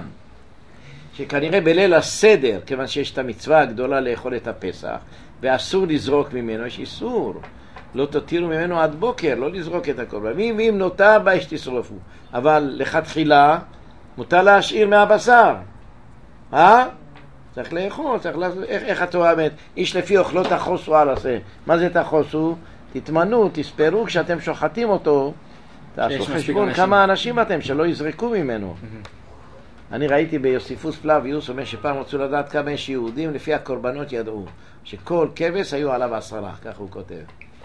שכנראה בליל הסדר, כיוון שיש את המצווה הגדולה לאכול את הפסח, ואסור לזרוק ממנו, יש איסור. לא תותירו ממנו עד בוקר, לא לזרוק את הקורבן. ואם נותר באש תשרופו. אבל לכתחילה, מותר להשאיר מהבשר. אה? צריך לאכול, צריך לעשות, איך, איך התורה אומרת? איש לפי אוכלו תחוסו על עשה. מה זה תחוסו? תתמנו, תספרו, כשאתם שוחטים אותו, תעשו חשבון כמה אנשים אתם, שלא יזרקו ממנו. אני ראיתי ביוסיפוס פלביוס, אומר שפעם רצו לדעת כמה יש יהודים, לפי הקורבנות ידעו, שכל כבש היו עליו עשרה, כך הוא כותב.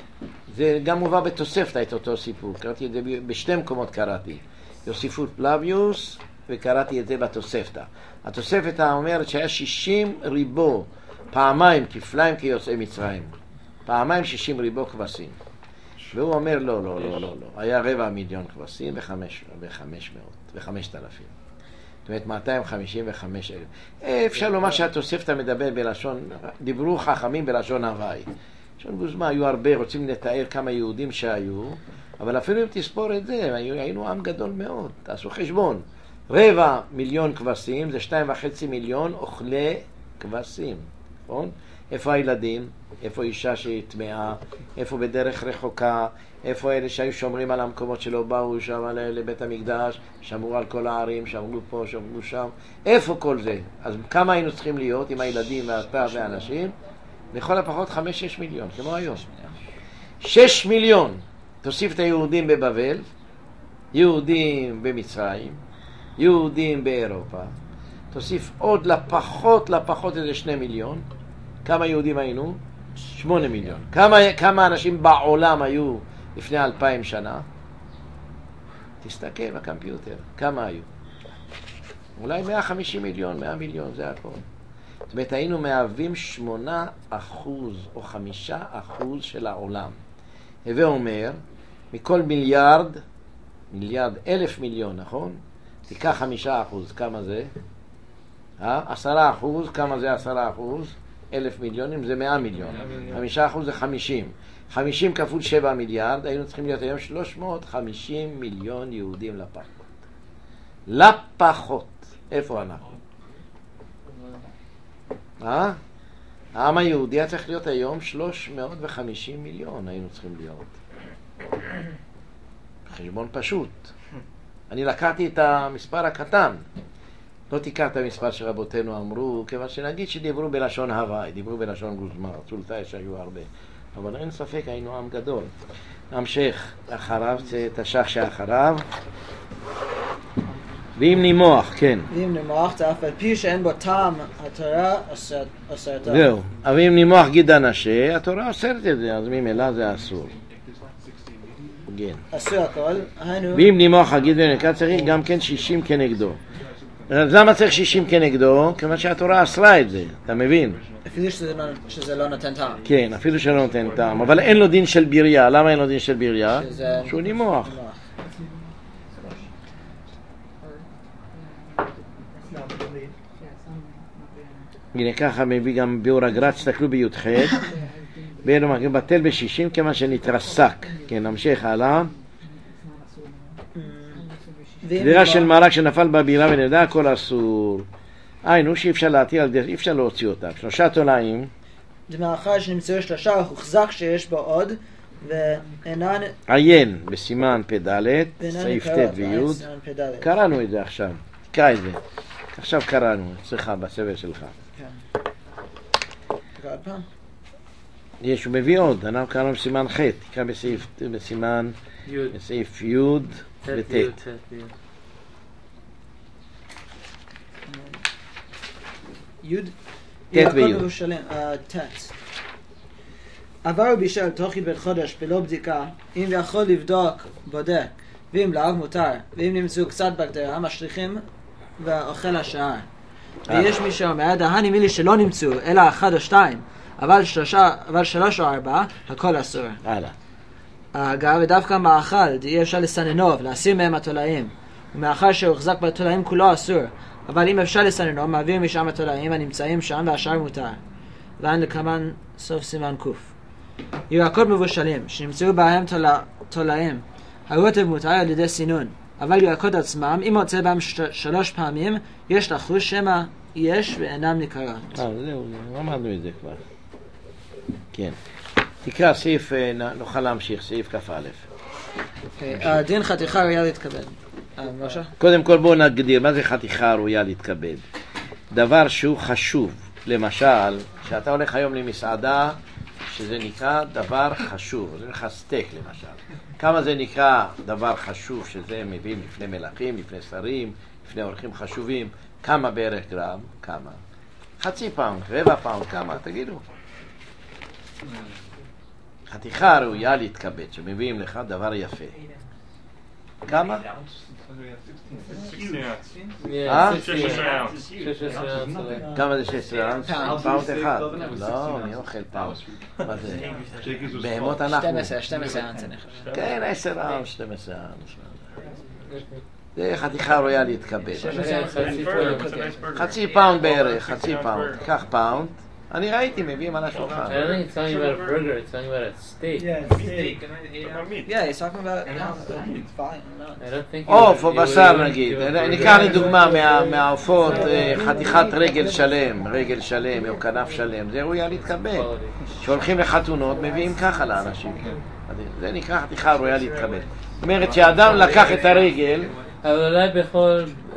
זה גם מובא בתוספתא את אותו סיפור, קראתי את זה בשתי מקומות קראתי. יוסיפוס פלביוס, וקראתי את זה בתוספתא. התוספתא אומרת שהיה שישים ריבו, פעמיים כפליים כיוצאי מצרים. פעמיים שישים ריבו כבשים. והוא אומר לא, לא, לא, לא, לא. היה רבע מיליון כבשים וחמש, וחמש מאות, וחמשת אלפים. זאת אומרת, מאתיים חמישים וחמש אלף. אפשר לומר שהתוספתא מדבר בלשון, דיברו חכמים בלשון הוואי. לשון גוזמה, היו הרבה, רוצים לתאר כמה יהודים שהיו, אבל אפילו אם תספור את זה, היינו עם גדול מאוד. תעשו חשבון. רבע מיליון כבשים, זה שתיים וחצי מיליון אוכלי כבשים. נכון? איפה הילדים? איפה אישה שהיא טמאה? איפה בדרך רחוקה? איפה אלה שהיו שומרים על המקומות שלא באו שם לבית המקדש? שמרו על כל הערים, שמרו פה, שמרו שם. איפה כל זה? אז כמה היינו צריכים להיות עם הילדים והטף והאנשים? לכל הפחות חמש, שש מיליון, כמו היום. שש מיליון. תוסיף את היהודים בבבל, יהודים במצרים, יהודים באירופה, תוסיף עוד לפחות, לפחות איזה שני מיליון. כמה יהודים היינו? שמונה מיליון. כמה, כמה אנשים בעולם היו לפני אלפיים שנה? תסתכל בקמפיוטר, כמה היו? אולי מאה וחמישים מיליון, מאה מיליון, זה הכל. זאת אומרת, היינו מהווים שמונה אחוז או חמישה אחוז של העולם. הווה אומר, מכל מיליארד, מיליארד, אלף מיליון, נכון? תיקח חמישה אחוז, כמה זה? אה? עשרה אחוז, כמה זה עשרה אחוז? אלף מיליונים זה מאה מיליון. חמישה אחוז זה חמישים. חמישים כפול שבע מיליארד, היינו צריכים להיות היום שלוש מאות וחמישים מיליון יהודים לפחות. לפחות. איפה אנחנו? אה? העם היהודי צריך להיות היום שלוש מאות וחמישים מיליון, היינו צריכים להיות. חשבון פשוט. אני לקחתי את המספר הקטן. לא תיקח את המספר שרבותינו אמרו, כיוון שנגיד שדיברו בלשון הוואי, דיברו בלשון גוזמר, צולתאי שהיו הרבה. אבל אין ספק, היינו עם גדול. המשך אחריו, תשך שאחריו. ואם נימוח, כן. ואם נימוח, זה אף על פי שאין בו טעם, התורה אוסרתה. זהו, אבל אם נימוח גיד אנשי, התורה אוסרת את זה, אז ממילא זה אסור. כן. אסור הכל, היינו... ואם נימוח הגיד ונקה צריך גם כן שישים כנגדו. אז למה צריך שישים כנגדו? כיוון שהתורה אסרה את זה, אתה מבין? אפילו שזה לא, שזה לא נותן טעם. כן, אפילו שלא נותן טעם, אבל אין לו דין של בירייה. למה אין לו דין של בירייה? שזה... שהוא נימוח. הנה ככה מביא גם ביאור הגר"א, תסתכלו בי"ח. ואין לו מגן בטל בשישים כיוון שנתרסק. כן, נמשיך הלאה. גזירה של מרק שנפל בבירה ונדע הכל אסור. היינו שאי אפשר להטיל על זה, אי אפשר להוציא אותה. שלושה תולעים. זה מאחר שנמצאו שלושה, הוחזק שיש בו עוד, ואינן... עיין בסימן פ"ד, סעיף ט' וי'. קראנו את זה עכשיו. תקרא את זה. עכשיו קראנו, אצלך, בסבל שלך. כן. תקרא עוד פעם. יש, הוא מביא עוד. אנחנו קראנו בסימן ח', תקרא בסעיף, בסימן, בסעיף י' וט'. י' ט' וי'. ט'. עבר בישל תוך בית חודש בלא בדיקה, אם יכול לבדוק, בודק, ואם לאו מותר, ואם נמצאו קצת בקטריה, משליכים ואוכל השאר. ויש מי שאומר, דהני מילי שלא נמצאו, אלא אחד או שתיים, אבל שלושה, אבל שלוש או ארבע, הכל אסור. הלאה. אגב, ודווקא מאכל, אי אפשר לסננו, להסיר מהם התולעים. ומאכל שהוחזק בתולעים כולו אסור. אבל אם אפשר לסננו, מעביר משם התולעים הנמצאים שם, והשאר מותר. ואין לקמן סוף סימן קוף. ירקות מבושלים, שנמצאו בהם תולעים. הרוטב מותר על ידי סינון. אבל ירקות עצמם, אם מוצא בהם ש- שלוש פעמים, יש לחוש שמה יש ואינם ניכרות. אה, זהו, אמרנו את זה כבר. כן. תקרא סעיף, נוכל להמשיך, סעיף כ"א. הדין חתיכה ראויה להתכבד. משה? קודם כל בואו נגדיר, מה זה חתיכה ראויה להתכבד? דבר שהוא חשוב. למשל, שאתה הולך היום למסעדה, שזה נקרא דבר חשוב. זה נקרא סטייק למשל. כמה זה נקרא דבר חשוב, שזה מביאים לפני מלכים, לפני שרים, לפני אורחים חשובים? כמה בערך גרם? כמה? חצי פאונד, רבע פאונד, כמה? תגידו. חתיכה ראויה להתכבד, שמביאים לך דבר יפה. כמה? אה? כמה זה שש עשרה אונס? פאונד אחד. לא, אני אוכל פאונד. מה זה? בהמות אנחנו. שתים עשרה אונס. כן, עשר אונס, שתים עשרה אונס. זה חתיכה ראויה להתכבד. חצי פאונד בערך, חצי פאונד. קח פאונד. אני ראיתי, מביאים על השולחן. I don't think it's talking about a burger, it's talking about a steak. Yeah, steak. Yeah, he's talking about... It's fine. I don't think... עוף או בשר נגיד. ניקח לדוגמה מהעופות חתיכת רגל שלם, רגל שלם או כנף שלם. זה ראויה להתכבד. שהולכים לחתונות, מביאים ככה לאנשים. זה נקרא חתיכה ראויה להתכבד. זאת אומרת שהאדם לקח את הרגל... אבל אולי בכל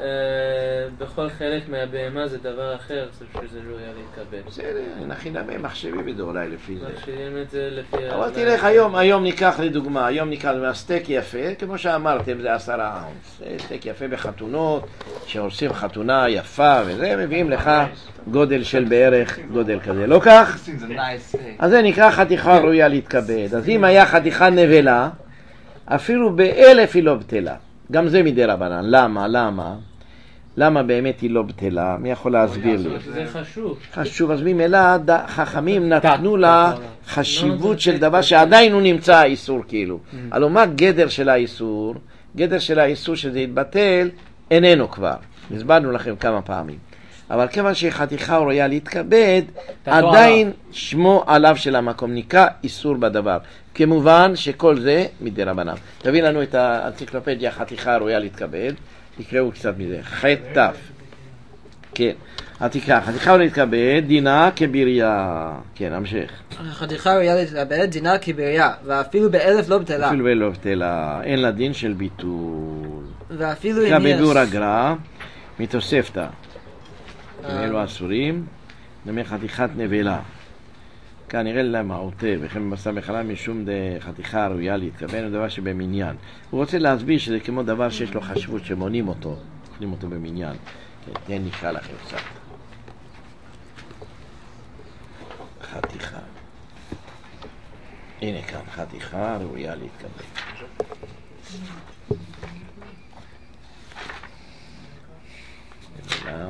בכל חלק מהבהמה זה דבר אחר, שזה ראויה להתקבל. בסדר, נכי נמי מחשבים את זה אולי לפי זה. מחשבים את זה לפי... אבל תלך היום, היום ניקח לדוגמה, היום ניקח סטייק יפה, כמו שאמרתם, זה עשרה אונס. סטייק יפה בחתונות, שעושים חתונה יפה וזה, מביאים לך גודל של בערך גודל כזה, לא כך? אז זה נקרא חתיכה ראויה להתכבד. אז אם היה חתיכה נבלה, אפילו באלף היא לא בטלה. גם זה מדי רבנן. למה? למה? למה באמת היא לא בטלה? מי יכול להסביר לי? זה חשוב. חשוב, אז ממילא חכמים נתנו לה חשיבות של דבר שעדיין הוא נמצא האיסור כאילו. הלוא מה גדר של האיסור? גדר של האיסור שזה יתבטל איננו כבר. הסברנו לכם כמה פעמים. אבל כיוון שחתיכה ראויה להתכבד, עדיין שמו עליו של המקום נקרא איסור בדבר. כמובן שכל זה מדי רבנן. תביא לנו את האנציקלופדיה חתיכה ראויה להתכבד, תקראו קצת מזה. ח' ת' כן, חתיכה, חתיכה ראויה להתכבד, דינה כבירייה. כן, המשך. חתיכה ראויה להתכבד, דינה כבירייה, ואפילו באלף לא בטלה. אפילו באלף לא בטלה, אין לה דין של ביטול. ואפילו אם יש... כביאור הגר"א, מתוספתא. אלו אסורים, נאמר חתיכת נבלה. כנראה למה עוטה, וכן במסע מחלה משום חתיכה ראויה להתכוון, הוא דבר שבמניין. הוא רוצה להסביר שזה כמו דבר שיש לו חשיבות שמונים אותו, אוכלים אותו במניין. כן, נקרא לכם קצת. חתיכה. הנה כאן, חתיכה ראויה להתכוון. נבלה.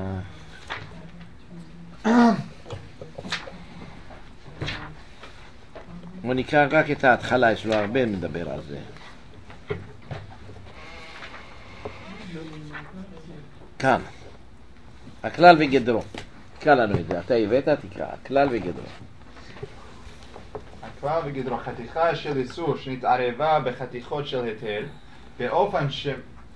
הוא נקרא רק את ההתחלה, יש לו הרבה מדבר על זה. כאן, הכלל וגדרו. תקרא לנו את זה, אתה הבאת, תקרא, הכלל וגדרו. הכלל וגדרו, חתיכה של איסור שנתערבה בחתיכות של היטל, באופן ש...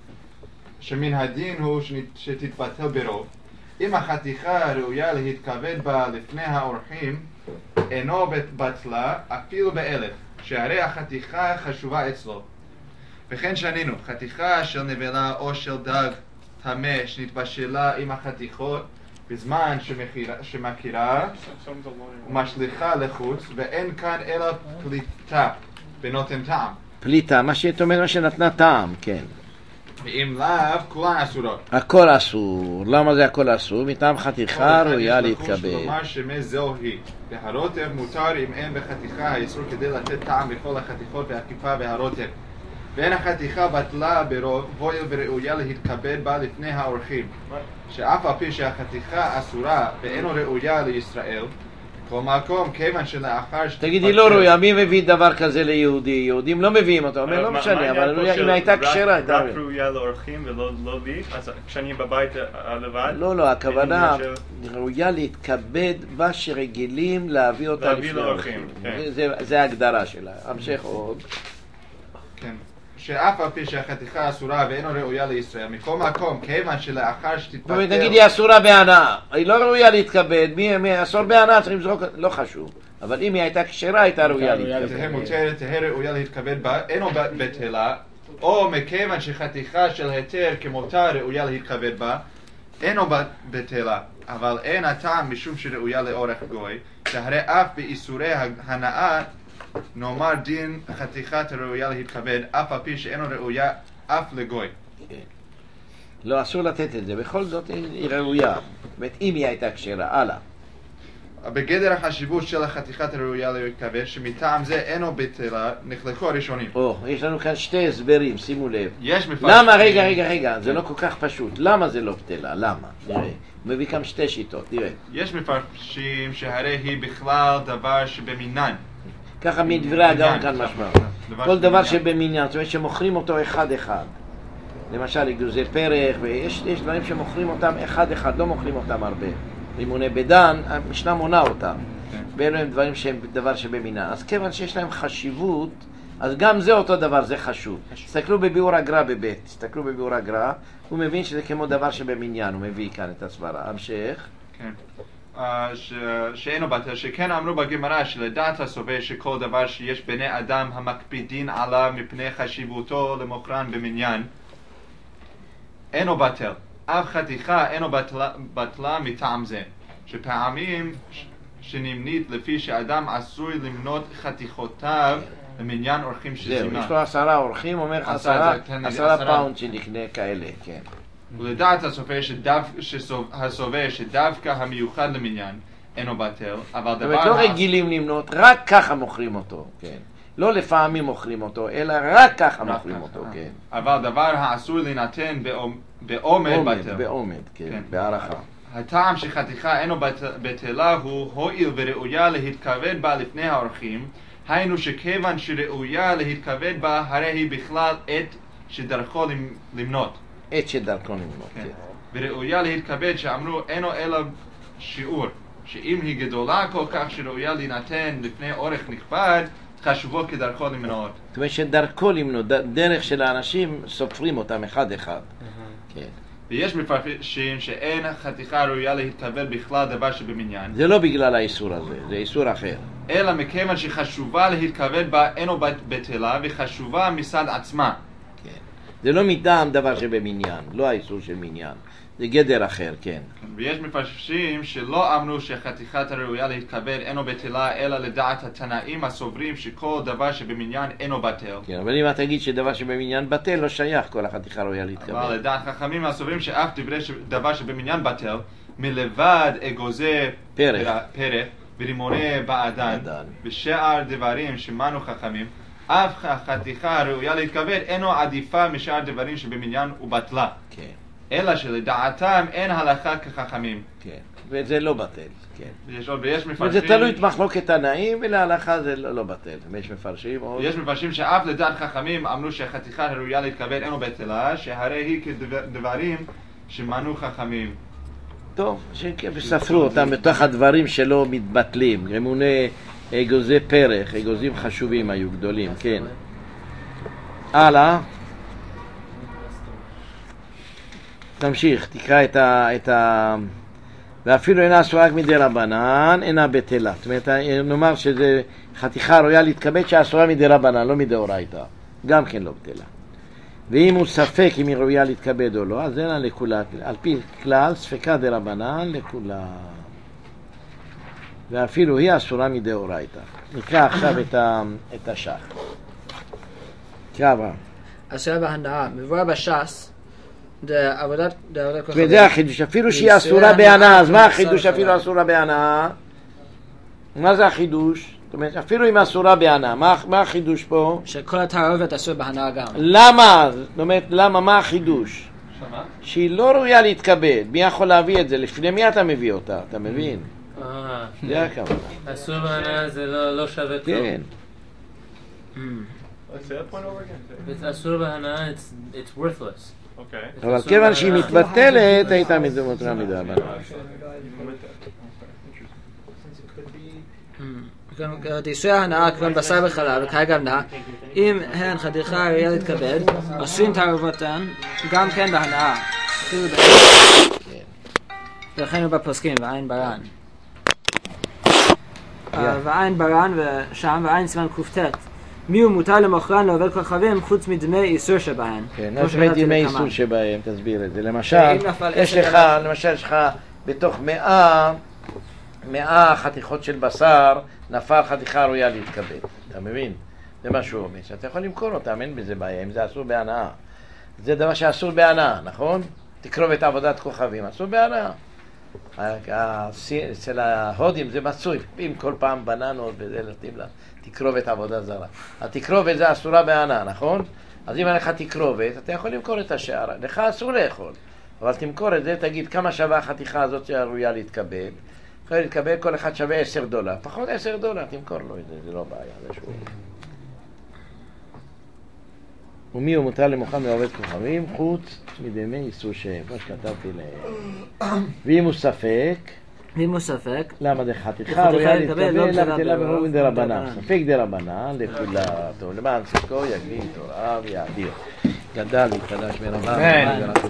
שמן הדין הוא שתתבטל ברוב. אם החתיכה ראויה להתכבד בה לפני האורחים, אינו בטלה אפילו באלף, שהרי החתיכה חשובה אצלו. וכן שנינו, חתיכה של נבלה או של דג טמא שנתבשלה עם החתיכות בזמן שמכירה ומשליכה לחוץ, ואין כאן אלא פליטה ונותן טעם. פליטה, מה שאת אומרת, מה שנתנה טעם, כן. ואם לאו, כולן אסורות. הכל אסור. למה זה הכל אסור? מטעם חתיכה ראויה להתכבד. כלומר שמה זהו היא. והרוטב מותר אם אין בחתיכה האיסור כדי לתת טעם לכל החתיכות והעקיפה והרוטב. ואין החתיכה בטלה ברוב, הואיל וראויה להתכבד בה לפני האורחים. שאף על פי שהחתיכה אסורה ואינו ראויה לישראל, כל מקום, כיוון שלאחר שתתפצל... תגידי, לא ראויה, מי מביא דבר כזה ליהודי? יהודים לא מביאים אותו, אומר, לא משנה, אבל אם הייתה כשרה, הייתה... רק ראויה לאורחים ולא לי, אז כשאני בבית לבד... לא, לא, הכוונה ראויה להתכבד בה שרגילים להביא אותה לפני האורחים. זה ההגדרה שלה. המשך עוד. כן. שאף על פי שהחתיכה אסורה ואינו ראויה לישראל, מכל מקום, כיוון שלאחר שתתפטר... נגיד היא אסורה בהנאה, היא לא ראויה להתכבד, מי אסור בהנאה צריכים לזרוק, לא חשוב. אבל אם היא הייתה כשרה, הייתה ראויה להתכבד. תהא מותרת, תהא ראויה להתכבד בה, אינו בטלה, או מכיוון שחתיכה של היתר כמותה ראויה להתכבד בה, אינו בטלה, אבל אין הטעם משום שראויה לאורך גוי, שהרי אף באיסורי הנאה, נאמר דין חתיכת ראויה להתכבד, אף על פי שאינו ראויה אף לגוי. לא, אסור לתת את זה, בכל זאת היא ראויה. זאת אם היא הייתה כשרה, הלאה. בגדר החשיבות של החתיכת ראויה להתכבד, שמטעם זה אינו בטלה, נחלקו הראשונים. או, יש לנו כאן שתי הסברים, שימו לב. יש מפרשים. למה, רגע, רגע, רגע, זה לא כל כך פשוט. למה זה לא בטלה? למה? נראה. הוא מביא כאן שתי שיטות, נראה. יש מפרשים שהרי היא בכלל דבר שבמינן. ככה מדברי הגאון כאן משמע. כל דבר שבמניין, זאת אומרת שמוכרים אותו אחד אחד. למשל אגוזי פרח, ויש דברים שמוכרים אותם אחד אחד, לא מוכרים אותם הרבה. רימוני בדן, המשנה מונה אותם. ואלו הם דברים שהם דבר שבמינן. אז כיוון שיש להם חשיבות, אז גם זה אותו דבר, זה חשוב. תסתכלו בביאור הגר"א בבית, תסתכלו בביאור הגר"א, הוא מבין שזה כמו דבר שבמניין, הוא מביא כאן את הסברה. המשך. כן. שאינו בטל, שכן אמרו בגמרא שלדעת הסובר שכל דבר שיש בני אדם המקפידין עליו מפני חשיבותו למוכרן במניין, אינו בטל. אף חתיכה אינו בטלה, בטלה מטעם זה, שפעמים שנמנית לפי שאדם עשוי למנות חתיכותיו למניין אורחים שזימן. זהו, יש לו עשרה אורחים, אומר לך עשרה, עשרה פאונד שנקנה כאלה, כן. ולדעת הסופה שדו, שהסובה שדווקא המיוחד למניין אינו בטל, אבל דבר... זאת אומרת, לא רגילים למנות, רק ככה מוכרים אותו, כן. לא לפעמים מוכרים אותו, אלא רק ככה מוכרים אותו, כן. אבל דבר העשוי להינתן בעומד בטל. בעומד, כן, בהערכה. הטעם שחתיכה אינו בטלה הוא הועיל וראויה להתכבד בה לפני האורחים, היינו שכיוון שראויה להתכבד בה, הרי היא בכלל עת שדרכו למנות. עת שדרכו למנות, כן. וראויה להתכבד שאמרו אינו אלא שיעור, שאם היא גדולה כל כך שראויה להינתן לפני אורך נכבד, חשובו כדרכו למנות. זאת אומרת שדרכו למנות, דרך של האנשים סופרים אותם אחד אחד. כן. ויש מפרשים שאין חתיכה ראויה להתכבד בכלל דבר שבמניין. זה לא בגלל האיסור הזה, זה איסור אחר. אלא מכיוון שחשובה להתכבד בה אינו בטלה וחשובה מצד עצמה. כן. זה לא מטעם דבר שבמניין, לא האיסור של מניין. זה גדר אחר, כן. ויש מפרשים שלא אמרו שחתיכת הראויה להתכבד אינו בטלה, אלא לדעת התנאים הסוברים שכל דבר שבמניין אינו בטל. כן, אבל אם אתה תגיד שדבר שבמניין בטל, לא שייך כל החתיכה ראויה להתכבד. אבל לדעת חכמים הסוברים שאף דברי דבר שבמניין בטל, מלבד אגוזי פרח, פרח ורימוני בעדן, ושאר דברים שמנו חכמים, אף החתיכה הראויה להתכבד אינו עדיפה משאר דברים שבמניין ובטלה. כן. אלא שלדעתם אין הלכה כחכמים. כן, וזה לא בטל, כן. ויש עוד, ויש מפרשים... וזה תלוי את מחלוקת תנאים, ולהלכה זה לא, לא בטל. ויש מפרשים עוד... יש מפרשים שאף לדעת חכמים אמרו שהחתיכה הראויה להתכבד אינו בטלה, שהרי היא כדברים שמנו חכמים. טוב, שספרו אותם בתוך הדברים שלא מתבטלים. רימוני אגוזי פרח, אגוזים חשובים היו גדולים, כן. הלאה. תמשיך, תקרא את ה... את ה... ואפילו אינה אסורה רק מדי רבנן, אינה בטלה. זאת אומרת, נאמר שזה חתיכה ראויה להתכבד שאסורה מדי רבנן, לא מדי אורייתא. גם כן לא בטלה. ואם הוא ספק אם היא ראויה להתכבד או לא, אז אינה לכולה. על פי כלל, ספקה די רבנן לכולה. ואפילו היא אסורה מדי אורייתא. נקרא עכשיו את, ה... את השח. קרא בה. אסורה בהנאה, מבואר בש"ס, עבודת כוכבים. וזה החידוש, אפילו שהיא אסורה בהנאה, אז מה החידוש אפילו אסורה בהנאה? מה זה החידוש? זאת אומרת, אפילו אם אסורה בהנאה, מה החידוש פה? שכל התערובת אסור בהנאה גם. למה? זאת אומרת, למה? מה החידוש? שהיא לא ראויה להתכבד. מי יכול להביא את זה? לפני מי אתה מביא אותה? אתה מבין? אה, זה הכוונה. אסור בהנאה זה לא שווה כלום. כן. אסור בהנאה, it's worthless. אבל כיוון שהיא מתבטלת, הייתה מותרה מדי רבנן. איסורי ההנאה כגון בשר וחלב וכרגע הבנאה, אם הן חתיכה ראויה להתכבד, עושים תערובותן גם כן בהנאה. ולכן הוא בפוסקים, ועין ברן. ועין ברן ושם, ועין סימן קופטט. מי הוא מותר למוכרן לעובד כוכבים חוץ מדמי איסור שבהן? כן, לא שמי דמי איסור שבהן, תסביר את זה. למשל, יש לך, למשל יש לך בתוך מאה, מאה חתיכות של בשר, נפל חתיכה ראויה להתכבד. אתה מבין? זה מה שהוא אומר. אתה יכול למכור אותם, אין בזה בעיה, אם זה אסור בהנאה. זה דבר שאסור בהנאה, נכון? תקרוב את עבודת כוכבים, אסור בהנאה. אצל ההודים זה מצוי, אם כל פעם בננות וזה נותנים לה תקרובת עבודה זרה. התקרובת זה אסורה בהנאה, נכון? אז אם אין לך תקרובת, אתה יכול למכור את השאר. לך אסור לאכול, אבל תמכור את זה, תגיד כמה שווה החתיכה הזאת שראויה להתקבל. יכולה להתקבל, כל אחד שווה עשר דולר. פחות עשר דולר, תמכור לו את זה, זה לא בעיה. זה שהוא... ומי הוא מותר למוכן מעובד כוכבים? חוץ מדמי איסור שם, כמו שכתבתי להם. ואם הוא ספק... ואם הוא ספק... למה זה חתיכה ראויה להתקבל? למה זה לא ברור די רבנן? ספק די רבנן לכולה. טוב, למען ספקו יגדיל תורה ויעדיר. גדל ותקדש מרבנן.